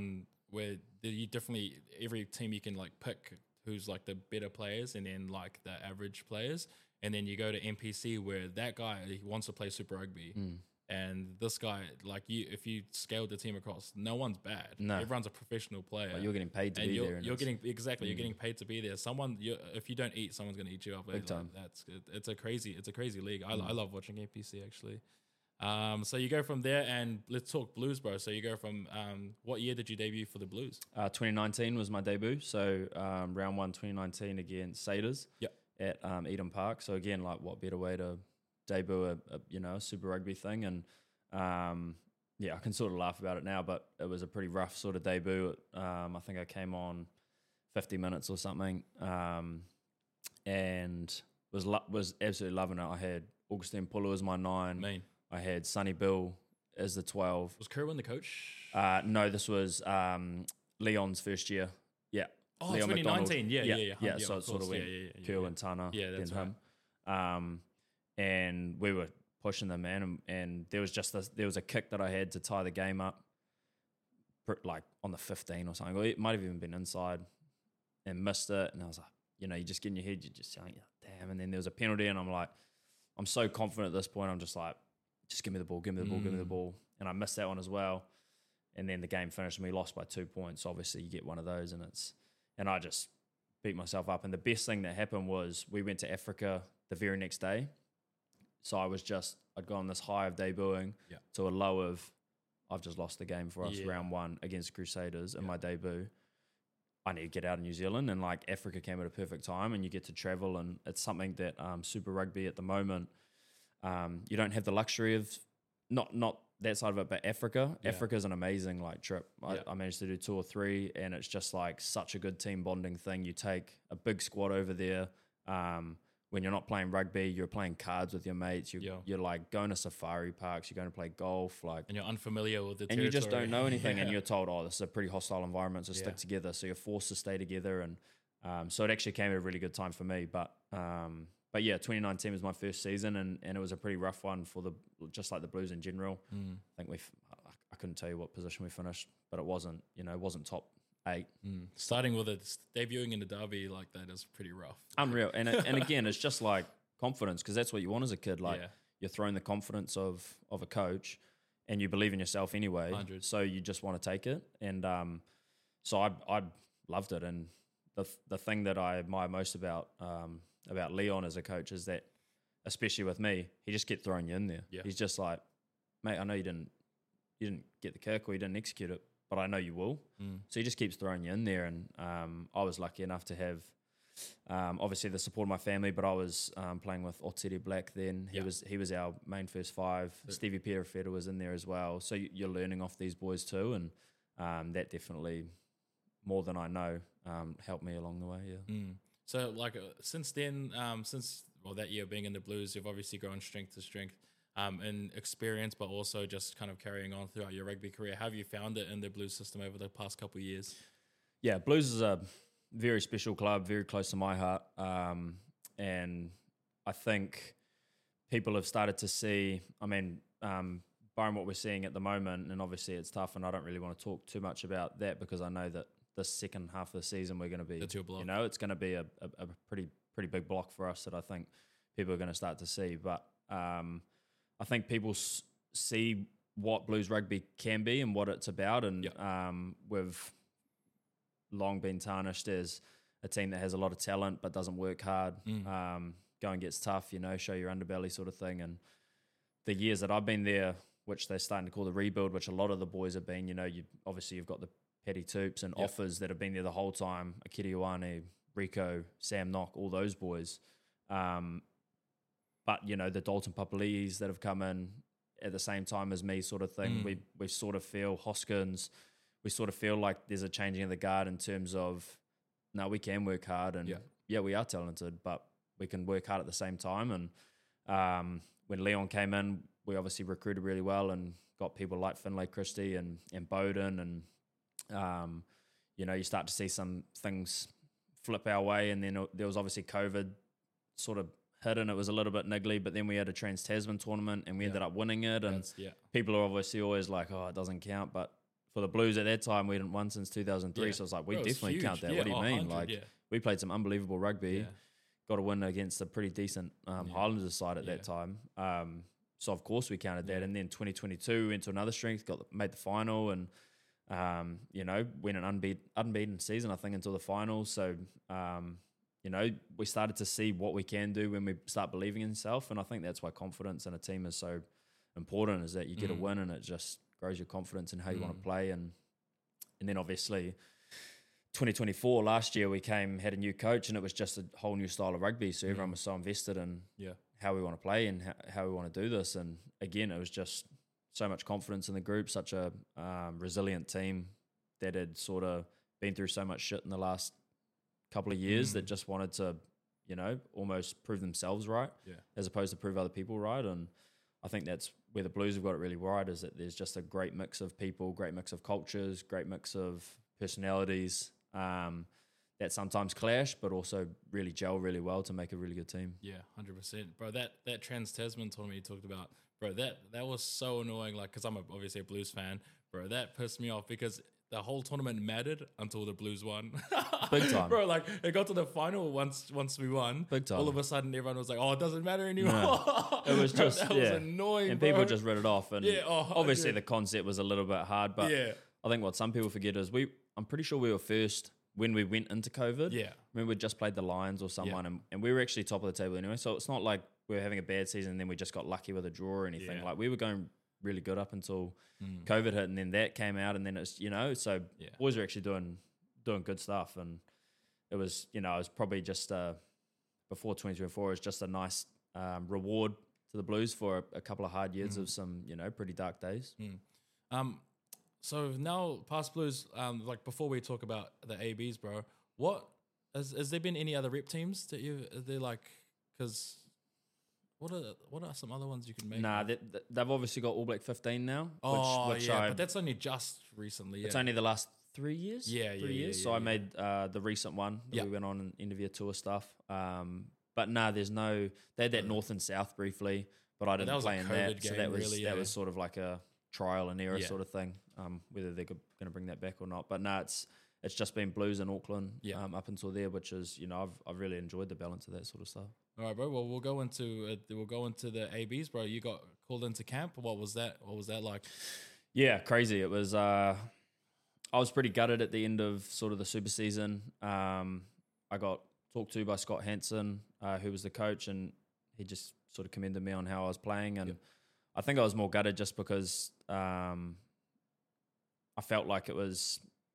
every team you can like pick who's like the better players and then like the average players, and then you go to NPC where that guy, he wants to play Super Rugby, and this guy, like, if you scaled the team across, no one's bad. No, everyone's a professional player. Like, you're getting paid to be there. You're getting you're getting paid to be there. If you don't eat, someone's gonna eat you up. Big time. That's good. It's a crazy league. I love watching NPC actually. So you go from there, and let's talk Blues, bro. So you go from what year did you debut for the Blues? 2019 was my debut. So round 1 2019 against Satyrs at Eden Park. So again, like, what better way to debut a Super Rugby thing? And I can sort of laugh about it now, but it was a pretty rough sort of debut. I think I came on 50 minutes or something, and was absolutely loving it. I had Augustine Pulu as my 9. Main. I had Sonny Bill as the 12. Was Kerwin the coach? No, this was Leon's first year. Yeah. Oh, Leon 2019. McDonald. Yeah. So it sort of went Kerwin, Tana, that's then him. And we were pushing them, man. And there was a kick that I had to tie the game up, like on the 15 or something. Or it might have even been inside, and missed it. And I was like, you just get in your head, you're just saying, damn. And then there was a penalty, and I'm like, I'm so confident at this point. I'm just like, just give me the ball, give me the ball. And I missed that one as well. And then the game finished and we lost by 2 points. Obviously, you get one of those, and I just beat myself up. And the best thing that happened was we went to Africa the very next day. So I'd gone this high of debuting to a low of, I've just lost the game for us round 1 against Crusaders in my debut. I need to get out of New Zealand, and like, Africa came at a perfect time, and you get to travel, and it's something that Super Rugby at the moment, you don't have the luxury of, not that side of it, but Africa. Africa's an amazing like trip. I managed to do 2 or 3, and it's just like such a good team bonding thing. You take a big squad over there. When you're not playing rugby, you're playing cards with your mates. You're like going to safari parks. You're going to play golf, like, and you're unfamiliar with the territory. And you just don't know anything, and you're told, oh, this is a pretty hostile environment, so stick together. So you're forced to stay together, and so it actually came at a really good time for me. But 2019 was my first season, and it was a pretty rough one for just like the Blues in general. I think I couldn't tell you what position we finished, but it wasn't top 8. Starting with it, debuting in the derby like that is pretty rough. Unreal. And again, it's just like confidence, because that's what you want as a kid. Like, you're throwing the confidence of a coach, and you believe in yourself anyway. 100. So you just want to take it. And so I loved it. And the thing that I admire most about Leon as a coach is that, especially with me, he just kept throwing you in there. He's just like, mate, I know you didn't get the kick or you didn't execute it, but I know you will. So he just keeps throwing you in there. And I was lucky enough to have obviously the support of my family, but I was playing with Otiri Black then. He was our main first five. Stevie Perifeta was in there as well. So you're learning off these boys too, and that definitely, more than I know, helped me along the way. Yeah. So like since then, since that year being in the Blues, you've obviously grown strength to strength in experience, but also just kind of carrying on throughout your rugby career. Have you found it in the Blues system over the past couple of years? Yeah, Blues is a very special club, very close to my heart. And I think people have started to see, barring what we're seeing at the moment, and obviously it's tough, and I don't really want to talk too much about that because I know that the second half of the season we're going to be, it's going to be a pretty big block for us that I think people are going to start to see. But I think people see what Blues rugby can be and what it's about, and we've long been tarnished as a team that has a lot of talent but doesn't work hard. Going gets tough, show your underbelly sort of thing. And the years that I've been there, which they're starting to call the rebuild, which a lot of the boys have been, you've got the Paddy Toops and offers that have been there the whole time, Akiri Ioane, Rico, Sam Knock, all those boys. But, the Dalton Papali'is that have come in at the same time as me sort of thing, we sort of feel Hoskins, we sort of feel like there's a changing of the guard in terms of, no, we can work hard and we are talented, but we can work hard at the same time. And when Leon came in, we obviously recruited really well and got people like Finlay Christie and Bowden. And, you start to see some things flip our way. And then there was obviously COVID sort of hit and it was a little bit niggly, but then we had a Trans-Tasman tournament and we ended up winning it. And people are obviously always like, oh, it doesn't count. But for the Blues at that time, we hadn't won since 2003. So I was like, we definitely count that. What do you mean? Like, we played some unbelievable rugby, got a win against a pretty decent Highlanders side at that time. So of course we counted that. And then 2022 into another strength, made the final and, went an unbeaten season, I think, until the final. So, we started to see what we can do when we start believing in yourself. And I think that's why confidence in a team is so important, is that you get a win and it just grows your confidence in how you want to play. And then obviously 2024, last year, we had a new coach and it was just a whole new style of rugby. So everyone was so invested in how we want to play and how we want to do this. And again, it was just so much confidence in the group, such a resilient team that had sort of been through so much shit in the last couple of years that just wanted to, almost prove themselves right as opposed to prove other people right. And I think that's where the Blues have got it really right, is that there's just a great mix of people, great mix of cultures, great mix of personalities that sometimes clash, but also really gel really well to make a really good team. Yeah, 100%. Bro, that Trans-Tasman tournament you talked about, bro, that was so annoying, like, because I'm obviously a Blues fan, bro, that pissed me off because the whole tournament mattered until the Blues won. Big time. Bro, like, it got to the final once we won. Big time. All of a sudden, everyone was like, oh, it doesn't matter anymore. No. It was just, that was annoying, and bro. people just read it off. And obviously the concept was a little bit hard, but I think what some people forget is I'm pretty sure we were first when we went into COVID. Yeah. I mean, we just played the Lions or someone, and we were actually top of the table anyway. So it's not like we were having a bad season and then we just got lucky with a draw or anything. Yeah. Like, we were going really good up until COVID hit, and then that came out, and then it's, so boys are actually doing good stuff. And it was, it was probably just before 2024, it was just a nice reward to the Blues for a couple of hard years of some, pretty dark days. So now, past Blues, like before we talk about the ABs, bro, what has there been any other rep teams that they're like, because what are some other ones you can make? Nah, they've obviously got All Black 15 now. Which but that's only just recently. It's only the last 3 years. 3 years. So I made the recent one that we went on and interview tour stuff. But there's no. They had that North and South briefly, but I didn't play in that. So that was that was sort of like a trial and error sort of thing. Whether they're going to bring that back or not. But it's just been Blues in Auckland up until there, which is, I've really enjoyed the balance of that sort of stuff. All right, bro. Well, we'll go into the ABs, bro. You got called into camp. What was that like? Yeah, crazy. It was. I was pretty gutted at the end of sort of the super season. I got talked to by Scott Hansen, who was the coach, and he just sort of commended me on how I was playing. And I think I was more gutted just because I felt like it was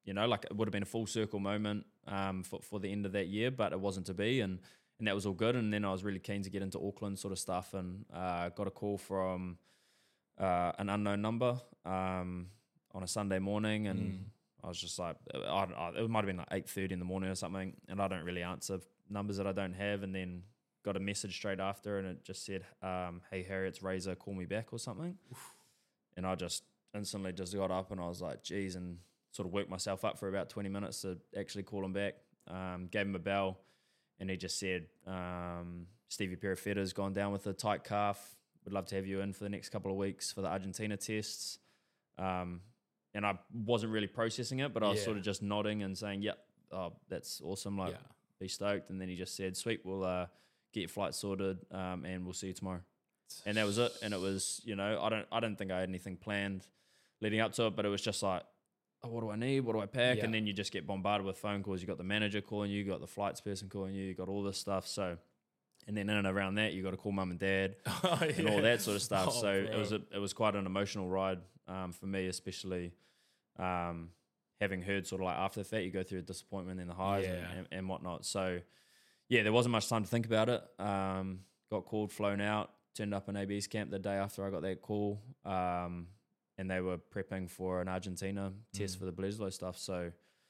like it would have been a full circle moment for the end of that year, but it wasn't to be, and that was all good. And then I was really keen to get into Auckland sort of stuff, and got a call from an unknown number on a Sunday morning, and I was just like, it might have been like 8:30 in the morning or something, and I don't really answer numbers that I don't have, and then got a message straight after, and it just said, "Hey Harry, it's Razor, call me back" or something. And I just instantly just got up, and I was like, geez, and sort of worked myself up for about 20 minutes to actually call him back. Gave him a bell, and he just said, Stevie Perifeta's gone down with a tight calf. Would love to have you in for the next couple of weeks for the Argentina tests. And I wasn't really processing it, but I was sort of just nodding and saying, yep, that's awesome. Like, be stoked. And then he just said, sweet, we'll get your flight sorted, and we'll see you tomorrow. And that was it. And it was, I don't think I had anything planned leading up to it, but it was just like, oh, what do I need? What do I pack? And then you just get bombarded with phone calls. You got the manager calling you, got the flights person calling you, you got all this stuff. So, and then in and around that, you got to call mum and dad and all that sort of stuff. So it was quite an emotional ride for me, especially having heard sort of like after the fact, you go through a disappointment and the highs and whatnot. So yeah, there wasn't much time to think about it. Got called, flown out, turned up in AB's camp the day after I got that call. And they were prepping for an Argentina test for the Bledisloe stuff. So,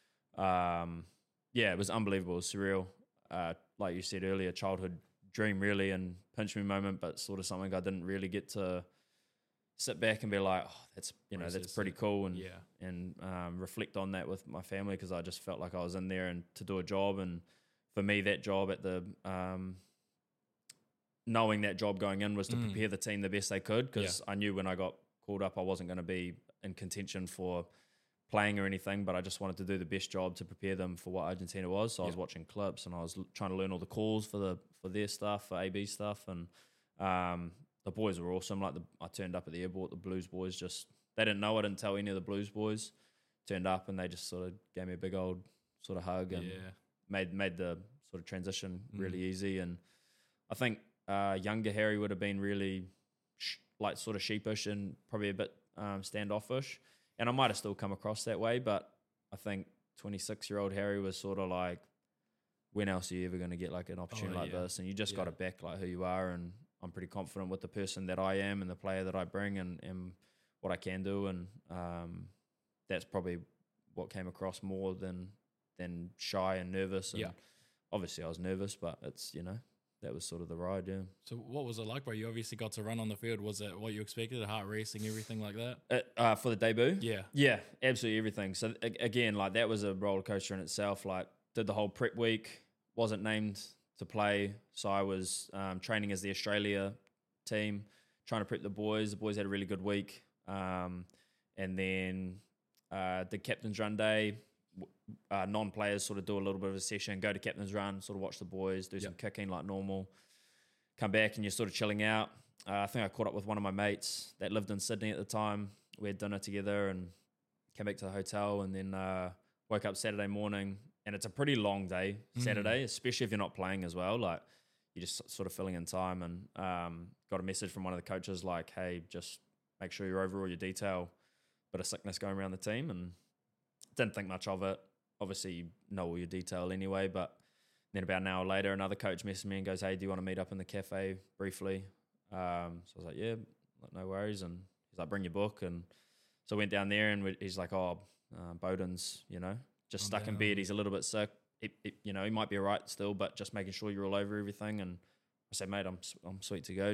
it was unbelievable. It was surreal. Like you said earlier, childhood dream really, and pinch me moment, but sort of something I didn't really get to sit back and be like, oh, that's pretty cool, and reflect on that with my family, because I just felt like I was in there and to do a job. And for me, that job at the knowing that job going in was to prepare the team the best they could, because I knew when I got called up, I wasn't going to be in contention for playing or anything, but I just wanted to do the best job to prepare them for what Argentina was. So I was watching clips, and I was trying to learn all the calls for their stuff, for AB stuff, and the boys were awesome. Like I turned up at the airport, the Blues boys they didn't know. I didn't tell any of the Blues boys. Turned up, and they just sort of gave me a big old sort of hug, and made the sort of transition really easy. And I think younger Harry would have been really sort of sheepish and probably a bit standoffish, and I might have still come across that way, but I think 26-year-old Harry was sort of like, when else are you ever going to get like an opportunity like this? And you just got to back like who you are, and I'm pretty confident with the person that I am and the player that I bring, and what I can do, and that's probably what came across more than shy and nervous. And obviously I was nervous, but it's, that was sort of the ride, So what was it like, bro? You obviously got to run on the field. Was it what you expected, heart racing, everything like that? For the debut? Yeah. Yeah, absolutely everything. So again, like that was a roller coaster in itself. Like did the whole prep week, wasn't named to play. So I was training as the Australia team, trying to prep the boys. The boys had a really good week. And then the captain's run day, non-players sort of do a little bit of a session, go to captain's run, sort of watch the boys, do some kicking like normal, come back and you're sort of chilling out. I think I caught up with one of my mates that lived in Sydney at the time. We had dinner together and came back to the hotel, and then woke up Saturday morning, and it's a pretty long day, Saturday, especially if you're not playing as well. Like you're just sort of filling in time, and got a message from one of the coaches like, hey, just make sure you're over all your detail. Bit of sickness going around the team, and didn't think much of it. Obviously, you know all your detail anyway, but then about an hour later, another coach messaged me and goes, hey, do you want to meet up in the cafe briefly? So I was like, yeah, no worries. And he's like, bring your book. And so I went down there, and he's like, Bowden's, just stuck in bed. He's a little bit sick. He might be all right still, but just making sure you're all over everything. And I said, mate, I'm sweet to go.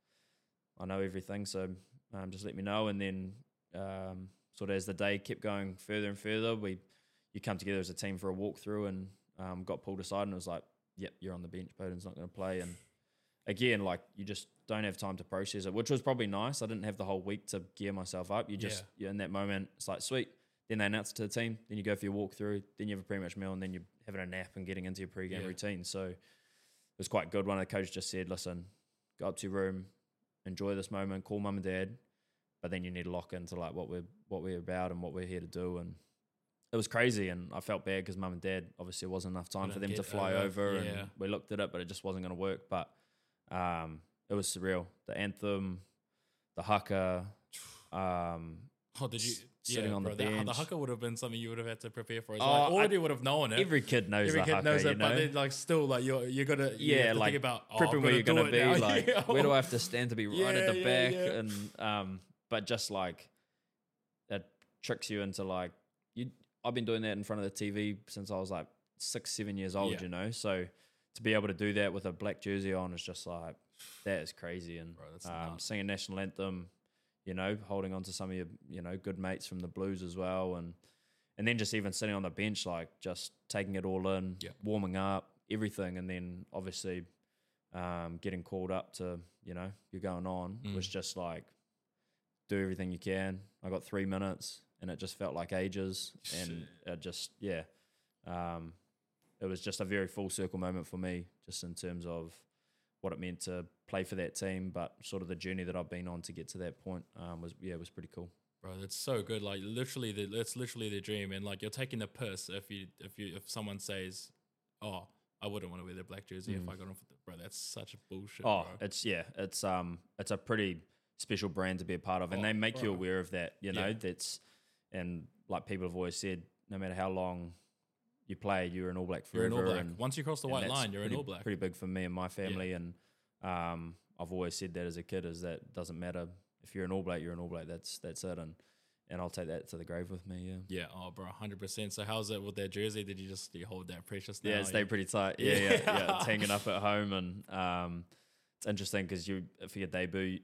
I know everything, so just let me know. And then sort of as the day kept going further and further, you come together as a team for a walkthrough, and got pulled aside, and it was like, yep, you're on the bench, Bowden's not going to play. And again, like you just don't have time to process it, which was probably nice. I didn't have the whole week to gear myself up. You're in that moment, it's like, sweet. Then they announce it to the team, then you go for your walkthrough, then you have a pre-match meal, and then you're having a nap and getting into your pre-game routine. So it was quite good. One of the coaches just said, listen, go up to your room, enjoy this moment, call mum and dad, but then you need to lock into like what we're about and what we're here to do. And it was crazy, and I felt bad because mum and dad, obviously it wasn't enough time for them to fly over, and we looked at it, but it just wasn't going to work. But it was surreal. The anthem, the haka, Oh, did you? sitting on the The bench. haka would have been something you would have had to prepare for. As Oh, well. I- Already would have known it. Every kid knows Every the kid haka, knows you it, know? but then like still like you gotta Yeah, have to like think about prepping where you're going to be, like where do I I? have to stand to be right Yeah, at the yeah, back, yeah. and but just like that tricks you into like you. I've been doing that in front of the TV since I was like 6-7 years old, Yeah. you know. So to be able to do that with a black jersey on is just like that is crazy, and Bro, that's nuts. singing national anthem, you know, holding on to some of your good mates from the Blues as well, and then just even sitting on the bench, like just taking it all in, Yeah. warming up, everything, and then obviously getting called up to, you're going on was just like do everything you can. I got 3 minutes and it just felt like ages, and it just, it was just a very full circle moment for me, just in terms of what it meant to play for that team, but sort of the journey that I've been on to get to that point was pretty cool. Bro, that's so good. Like literally, it's literally the dream, and like you're taking the piss if someone says, "Oh, I wouldn't want to wear the black jersey if I got on." Bro, that's such a bullshit. Oh, bro. it's a pretty special brand to be a part of, and they make you aware of that. You know, and like people have always said, no matter how long you play, you're an All Black forever. You're an All Black. And, Once you cross the and white that's line, you're an pretty- All Black. Pretty big for me and my family, and I've always said that as a kid, is that doesn't matter if you're an All Black, you're an All Black. That's it, and I'll take that to the grave with me. Yeah. Yeah, oh, bro, 100%. So how's it with that jersey? Did you just hold that precious? Yeah, now? it stayed pretty tight. Yeah. It's hanging up at home, and it's interesting because for your debut,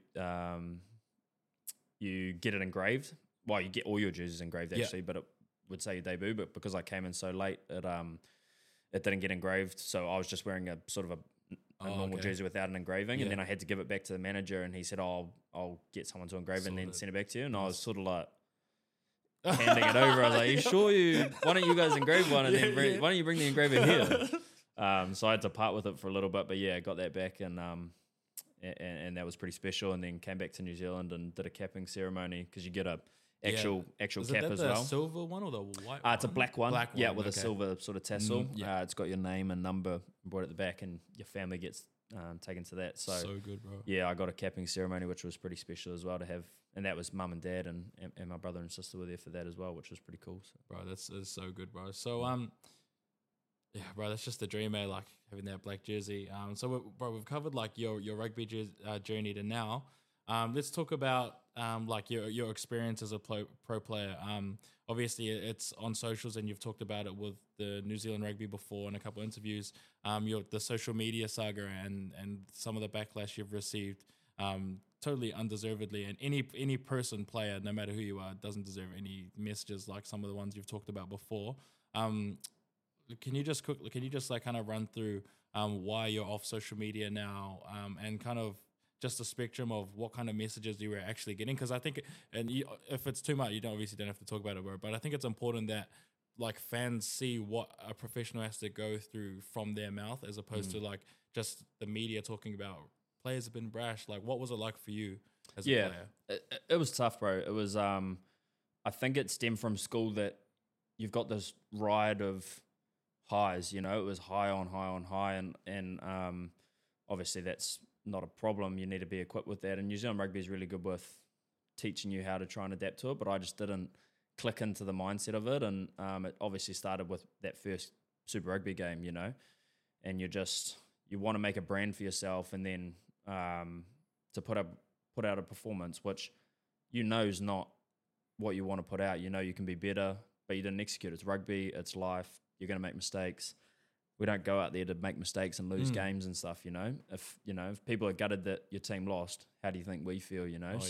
you get it engraved. Well, you get all your jerseys engraved actually, but it would say your debut. But because I came in so late, it didn't get engraved. So I was just wearing a sort of a normal jersey without an engraving, and then I had to give it back to the manager, and he said, "Oh, I'll get someone to engrave it and then send it back to you." And I was sort of like handing it over. I was like, "You sure why don't you guys engrave one, and then why don't you bring the engraver here?" So I had to part with it for a little bit, but yeah, I got that back, and that was pretty special. And then came back to New Zealand and did a capping ceremony, because you get a actual Is cap that as the well. silver one or the white one? It's a black one, Black yeah, one, with a okay. silver sort of tassel. yeah. It's got your name and number brought at the back, and your family gets taken to that. So good, bro. Yeah, I got a capping ceremony, which was pretty special as well to have, and that was mum and dad, and my brother and sister were there for that as well, which was pretty cool. So. Bro, that's so good, bro. So yeah, bro, that's just the dream, man. Like having that black jersey. Bro, we've covered like your rugby journey to now. Let's talk about like your experience as a pro player. Obviously, it's on socials, and you've talked about it with the New Zealand Rugby before in a couple of interviews. The social media saga and some of the backlash you've received, totally undeservedly. And any player, no matter who you are, doesn't deserve any messages like some of the ones you've talked about before. Can you just like kind of run through why you're off social media now, and kind of just the spectrum of what kind of messages you were actually getting? Because I think, if it's too much, you don't have to talk about it, bro. But I think it's important that like fans see what a professional has to go through from their mouth, as opposed to like just the media talking about players have been brash. Like, what was it like for you as a player? It was tough, bro. It was. I think it stemmed from school that you've got this ride of highs. You know, it was high on high on high, and obviously that's not a problem. You need to be equipped with that. And New Zealand Rugby is really good with teaching you how to try and adapt to it, but I just didn't click into the mindset of it. And it obviously started with that first Super Rugby game, you know, and you want to make a brand for yourself, and then to put out a performance which is not what you want to put out. You know you can be better, but you didn't execute. It's rugby, it's life. You're going to make mistakes. We don't go out there to make mistakes and lose games and stuff, you know. If people are gutted that your team lost, how do you think we feel, you know?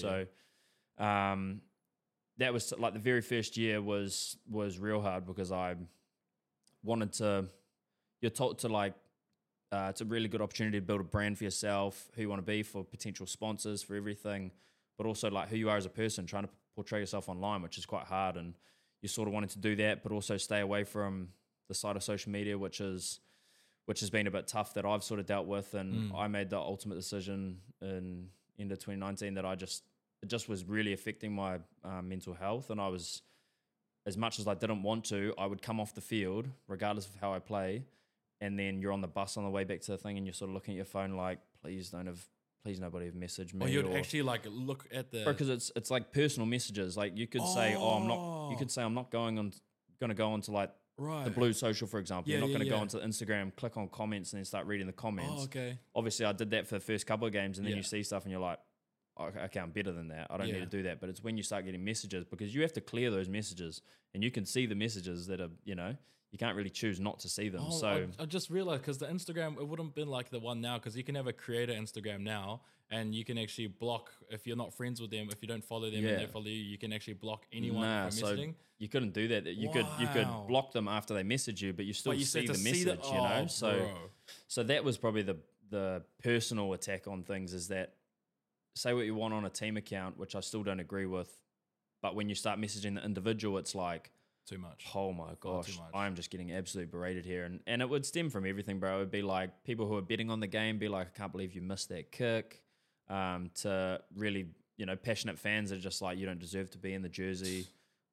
That was like the very first year was real hard, because I wanted to. You're taught to like, it's a really good opportunity to build a brand for yourself, who you want to be, for potential sponsors, for everything, but also like who you are as a person, trying to portray yourself online, which is quite hard. And you sort of wanted to do that, but also stay away from the side of social media, which has been a bit tough, that I've sort of dealt with. And I made the ultimate decision in end of 2019 that it just was really affecting my mental health. And I was, as much as I didn't want to, I would come off the field regardless of how I play, and then you're on the bus on the way back to the thing, and you're sort of looking at your phone like, please please nobody have messaged me. Or you'd actually like look at the. because it's like personal messages. Like you could say, oh, I'm not. You could say I'm not going to go onto like right. the Blue Social, for example. Yeah, You're not yeah, going to go yeah. onto Instagram, click on comments, and then start reading the comments. Oh, okay. Obviously, I did that for the first couple of games, and then Yeah. you see stuff, and you're like, okay, I'm better than that. I don't Yeah. need to do that. But it's when you start getting messages, because you have to clear those messages, and you can see the messages that are, you can't really choose not to see them. Oh, So I just realized because the Instagram, it wouldn't have been like the one now because you can have a creator Instagram now and you can actually block if you're not friends with them, if you don't follow them Yeah. and they follow you, you can actually block anyone nah, from so messaging. you couldn't do that. You could Wow. block them after they message you, but you still But you see said the to message, see the, oh, So bro. so that was probably the personal attack on things, is that say what you want on a team account, which I still don't agree with, but when you start messaging the individual, it's like, Too much. oh my gosh, too much. I'm just getting absolutely berated here. And it would stem from everything, bro. It would be like people who are betting on the game be like, I can't believe you missed that kick. To really, passionate fans are just like, you don't deserve to be in the jersey.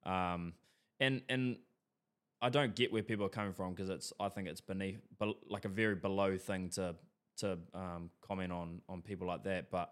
And I don't get where people are coming from, because I think it's like a very below thing to comment on people like that. But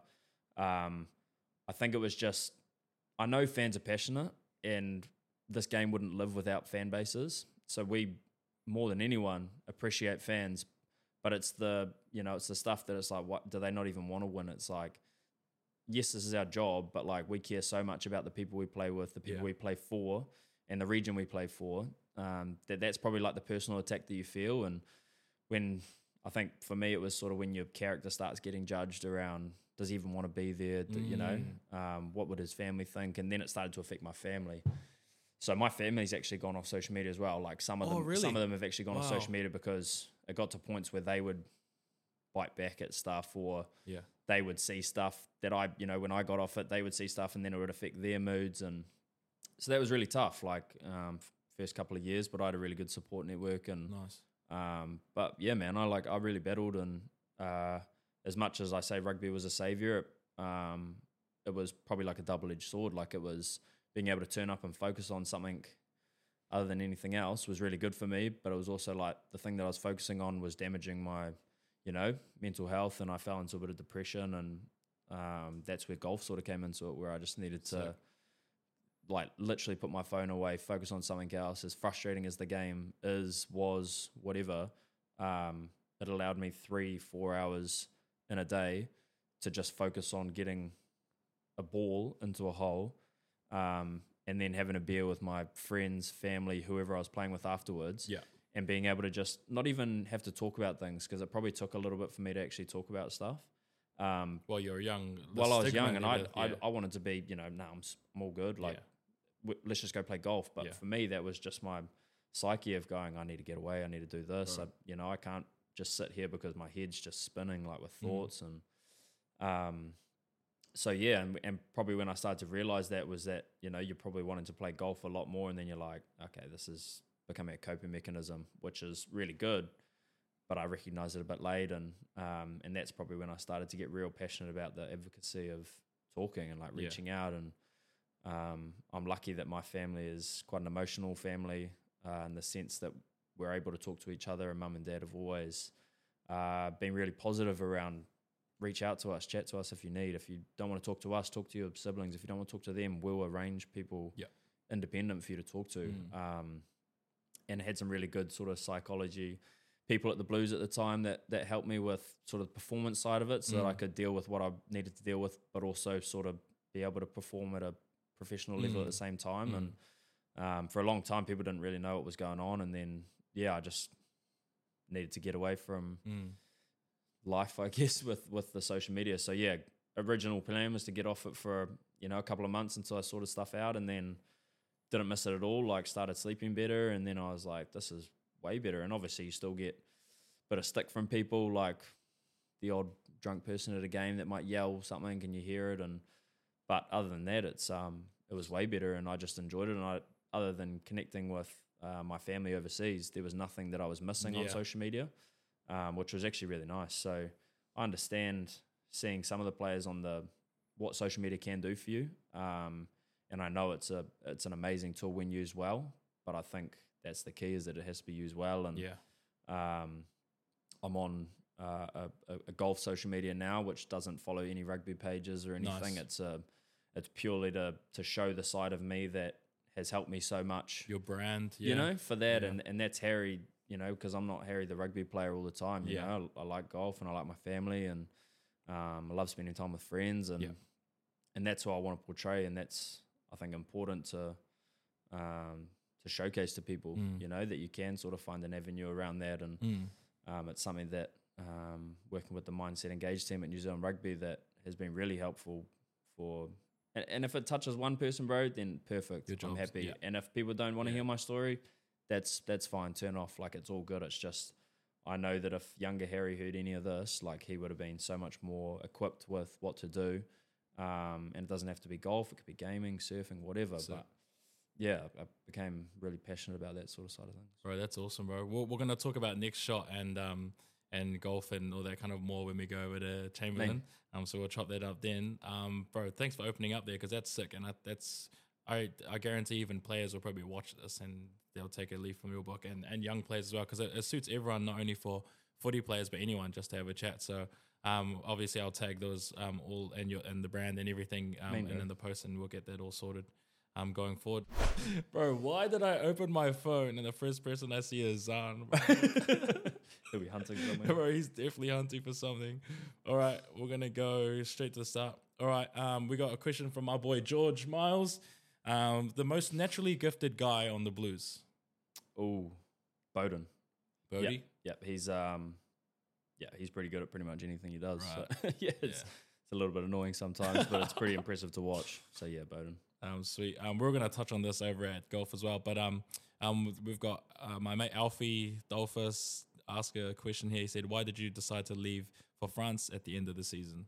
I think it was just, I know fans are passionate, and this game wouldn't live without fan bases. So we, more than anyone, appreciate fans. But it's it's the stuff that it's like, what do they not even want to win? It's like, yes, this is our job, but like we care so much about the people we play with, the people Yeah. we play for, and the region we play for. That's probably like the personal attack that you feel. And when I think for me, it was sort of when your character starts getting judged around, does he even want to be there? What would his family think? And then it started to affect my family. So my family's actually gone off social media as well. Like some of Oh, them, really? some of them have actually gone off Wow. social media because it got to points where they would bite back at stuff, or Yeah. they would see stuff that when I got off it, they would see stuff and then it would affect their moods. And so that was really tough, like first couple of years, but I had a really good support network. And Nice. but yeah, man, I really battled. And as much as I say rugby was a savior, it was probably like a double-edged sword. Like it was being able to turn up and focus on something other than anything else was really good for me. But it was also like the thing that I was focusing on was damaging my, mental health, and I fell into a bit of depression. And that's where golf sort of came into it, where I just needed to like literally put my phone away, focus on something else. As frustrating as the game was, whatever, it allowed me 3-4 hours in a day to just focus on getting a ball into a hole, and then having a beer with my friends, family, whoever I was playing with afterwards. Yeah. And being able to just not even have to talk about things, because it probably took a little bit for me to actually talk about stuff. Well, you're young. While I was young, and I wanted to be, I'm all good. Like, let's just go play golf. But Yeah. for me, that was just my psyche of going, I need to get away. I need to do this. Right. I can't just sit here because my head's just spinning like with thoughts. And so yeah, and probably when I started to realize that was that, you're probably wanting to play golf a lot more, and then you're like, okay, this is becoming a coping mechanism, which is really good, but I recognized it a bit late. And that's probably when I started to get real passionate about the advocacy of talking and like reaching out. And I'm lucky that my family is quite an emotional family, in the sense that we're able to talk to each other, and mum and dad have always been really positive around, reach out to us, chat to us if you need. If you don't want to talk to us, talk to your siblings. If you don't want to talk to them, we'll arrange people independent for you to talk to. And had some really good sort of psychology people at the Blues at the time that helped me with sort of the performance side of it, so that I could deal with what I needed to deal with, but also sort of be able to perform at a professional level at the same time. And for a long time, people didn't really know what was going on. And then, I just needed to get away from life, I guess, with the social media. So original plan was to get off it for, a couple of months until I sorted stuff out, and then didn't miss it at all, like started sleeping better. And then I was like, this is way better. And obviously you still get a bit of stick from people, like the odd drunk person at a game that might yell something and you hear it. But other than that, it was way better, and I just enjoyed it. And other than connecting with my family overseas, there was nothing that I was missing on social media, which was actually really nice. So I understand seeing some of the players on what social media can do for you. And I know it's an amazing tool when used well, but I think that's the key, is that it has to be used well. And I'm on a golf social media now, which doesn't follow any rugby pages or anything. Nice. It's purely to show the side of me that has helped me so much. Your brand, You know, for that, Yeah. and that's Harry. You know, because I'm not Harry the rugby player all the time. You Yeah. know, I like golf and I like my family, and I love spending time with friends, and Yeah. and that's what I want to portray, and that's, I think, important to showcase to people. You know, that you can sort of find an avenue around that, and it's something that working with the Mindset Engaged team at New Zealand Rugby that has been really helpful for. And if it touches one person, bro, then perfect. Good I'm jobs, happy. yeah. And if people don't want to Yeah. hear my story, that's fine. Turn off. Like, it's all good. It's just, I know that if younger Harry heard any of this, like, he would have been so much more equipped with what to do. And it doesn't have to be golf. It could be gaming, surfing, whatever. Sick. But yeah, I became really passionate about that sort of side of things. Bro, that's awesome, bro. We're gonna talk about next shot and golf and all that kind of more when we go over to Chamberlain. So we'll chop that up then. Bro, thanks for opening up there because that's sick, and I guarantee even players will probably watch this and they'll take a leaf from your book, and young players as well, because it suits everyone, not only for footy players but anyone, just to have a chat. So obviously I'll tag those all and the brand and everything and in the post, and we'll get that all sorted. Going forward. Bro, why did I open my phone and the first person I see is Zan? Bro? He'll be hunting somewhere. Bro, he's definitely hunting for something. All right, we're going to go straight to the start. All right, we got a question from my boy George Miles. The most naturally gifted guy on the Blues. Oh, Bowden. Bodie? Yep. He's he's pretty good at pretty much anything he does. Right. So, it's a little bit annoying sometimes, but it's pretty impressive to watch. So yeah, Bowden. Sweet. We're going to touch on this over at golf as well, but we've got my mate Alfie Dolphus ask a question here. He said, why did you decide to leave for France at the end of the season?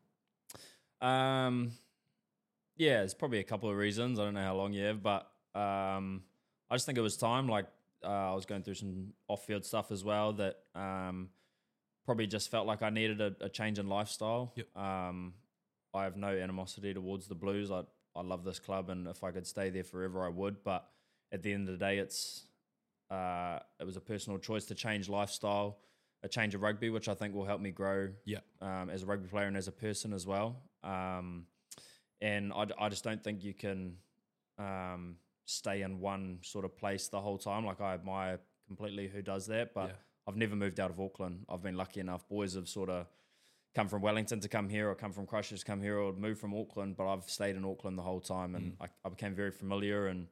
Yeah, it's probably a couple of reasons. I don't know how long you have, but I just think it was time. Like, I was going through some off-field stuff as well that probably just felt like I needed a change in lifestyle. Yep. I have no animosity towards the Blues. I love this club, and if I could stay there forever, I would. But at the end of the day, it was a personal choice to change lifestyle, a change of rugby, which I think will help me grow as a rugby player and as a person as well. And I just don't think you can stay in one sort of place the whole time. Like, I admire completely who does that, but I've never moved out of Auckland. I've been lucky enough. Boys have sort of come from Wellington to come here, or come from Christchurch to come here, or moved from Auckland, but I've stayed in Auckland the whole time, and I became very familiar, and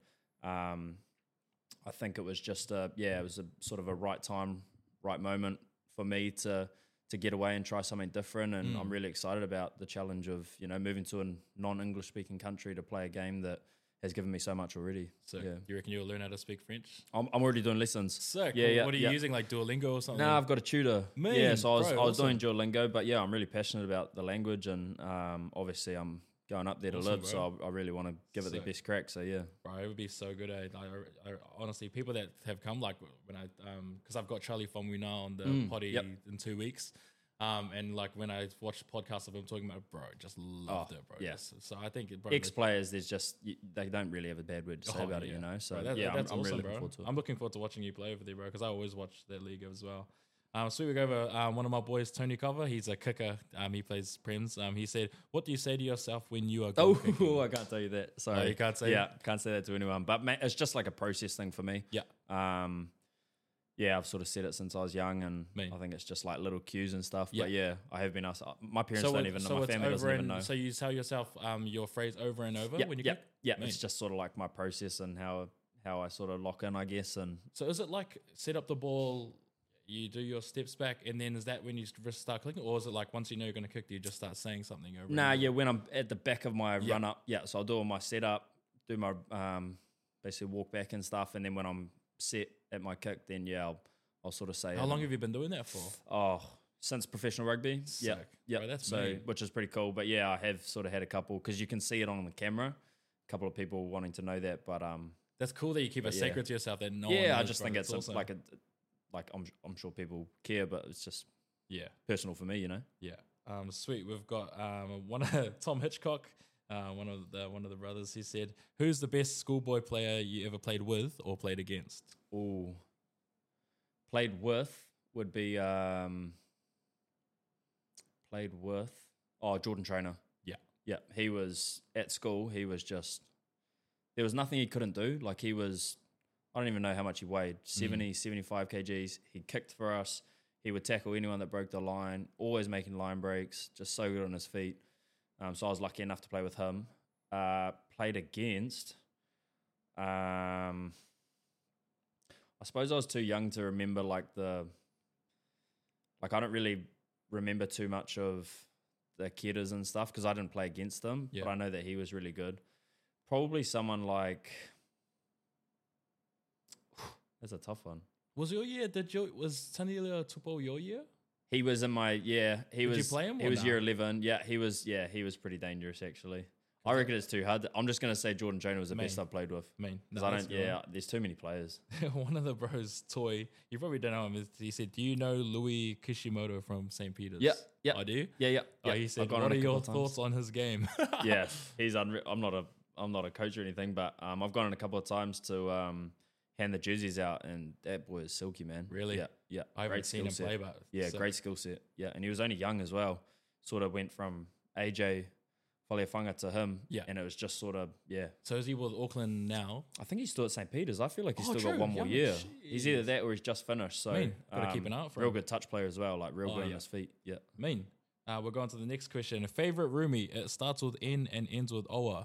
I think it was just it was a sort of a right time, right moment for me to get away and try something different, and I'm really excited about the challenge of, you know, moving to a non-English speaking country to play a game that has given me so much already. So yeah. you reckon you'll learn how to speak French? I'm already doing lessons. Sick. Yeah, What are you using, like Duolingo or something? No, I've got a tutor. Man, yeah, so I was awesome. doing Duolingo, but yeah, I'm really passionate about the language, and obviously I'm going up there to Awesome, live, bro. so I really want to give it the Sick. best crack. So yeah, Bro, it would be so good. I honestly, people that have come, like when I, because I've got Charlie Famuna on the potty in 2 weeks. And like when I watched the podcast of him talking about it, bro, just loved it, bro. yeah. So I think, bro, ex-players, there's just they don't really have a bad word to say about it, you know. So Bro, yeah, that's I'm awesome, really bro. looking forward to it. I'm looking forward to watching you play over there, bro, because I always watch that league as well. So we go over one of my boys, Tony Cover. He's a kicker. He plays Prems. He said, "What do you say to yourself when you are goal kicking?" Oh, I can't tell you that. Sorry, you can't say Yeah, can't say that to anyone. But mate, it's just like a process thing for me. Yeah. Yeah, I've sort of said it since I was young, and Me. I think it's just like little cues and stuff. Yeah. But yeah, I have been asked. My parents don't even know. My it's family doesn't over even and- know. So you tell yourself your phrase over and over Yeah, when you yeah, kick? yeah. Mate. It's just sort of like my process and how I sort of lock in, I guess. And So is it like set up the ball, you do your steps back, and then is that when you start clicking, or is it like once you know you're going to kick, do you just start saying something over? nah, and yeah, when I'm at the back of my run up, yeah. So I'll do all my setup, do my basically walk back and stuff, and then when I'm set at my kick, then yeah, I'll sort of say. How long have you been doing that for? Oh, since professional rugby. Yeah, Sick. yeah. Bro, that's so mean. which is pretty cool. But yeah, I have sort of had a couple because you can see it on the camera. A couple of people wanting to know that, but That's cool that you keep it yeah. sacred to yourself. That no one yeah, I knows, just bro. think it's awesome. like I'm sure people care, but it's just yeah, personal for me, you know. yeah. Sweet. We've got one of Tom Hitchcock, one of the brothers. He said, "Who's the best schoolboy player you ever played with or played against?" Ooh, played with would be played with. Oh, Jordan Trainer. Yeah. Yeah, he was at school. He was just, there was nothing he couldn't do. Like he was, I don't even know how much he weighed, 70, 75 kgs. He kicked for us. He would tackle anyone that broke the line, always making line breaks, just so good on his feet. So I was lucky enough to play with him. Played against, I suppose I was too young to remember I don't really remember too much of the Kedas and stuff because I didn't play against them, but I know that he was really good. Probably someone like, that's a tough one. Was your year? Was Tanila Tupo your year? He was in my Did you play him? He was year 11. Yeah, he was pretty dangerous actually. I reckon it's too hard. I'm just gonna say Jordan Trainer was the best I've played with. There's too many players. One of the bros, Toy, you probably don't know him. He said, "Do you know Louis Kishimoto from St. Peter's?" Yeah. I do. Yeah. He said, "What are your thoughts on his game?" Yeah, he's unreal. I'm not a coach or anything, but I've gone in a couple of times to hand the jerseys out, and that boy is silky, man. Really? Yeah. I haven't seen him play, but great skill set. Yeah, and he was only young as well. Sort of went from AJ Faleafanga to him. Yeah. And it was just sort of, So is he with Auckland now? I think he's still at St. Peter's. I feel like he's still true. got one more Yeah, year. jeez. He's either that or he's just finished. So gotta keep an eye out for real him. good touch player as well, like real good on his feet. Yeah. We're going to the next question. Favorite roomie? It starts with N and ends with Oa.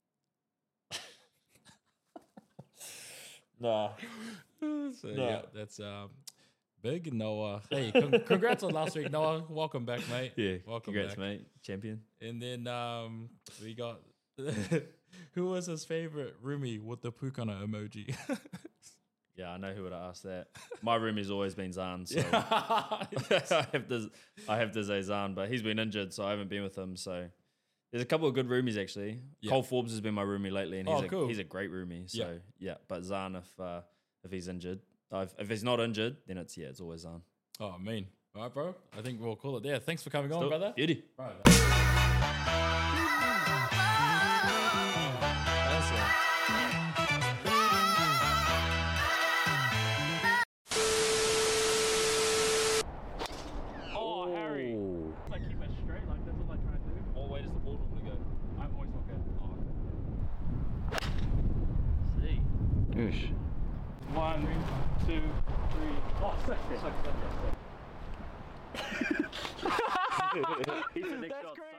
Nah. Yeah, that's big Noah. Hey, congrats on last week, Noah. Welcome back, mate. Yeah. Welcome Congrats, back. mate. Champion. And then we got who was his favorite roomie with the pukana emoji? Yeah, I know who would have asked that. My roomie's always been Zahn, so I have to say Zahn, but he's been injured, so I haven't been with him. So there's a couple of good roomies actually. Yeah. Cole Forbes has been my roomie lately, and cool. he's a great roomie. So but Zahn if he's injured, if he's not injured, then it's always Zahn. Oh, mean. All right, bro. I think we'll call it there. Thanks for coming on, brother. Beauty. Right. Oh, Harry. Like keep it straight, like that's what I try to do. What way does the ball normally go? I'm always okay. See. Oosh. 1, 2, 3. Oh, second. That's crazy.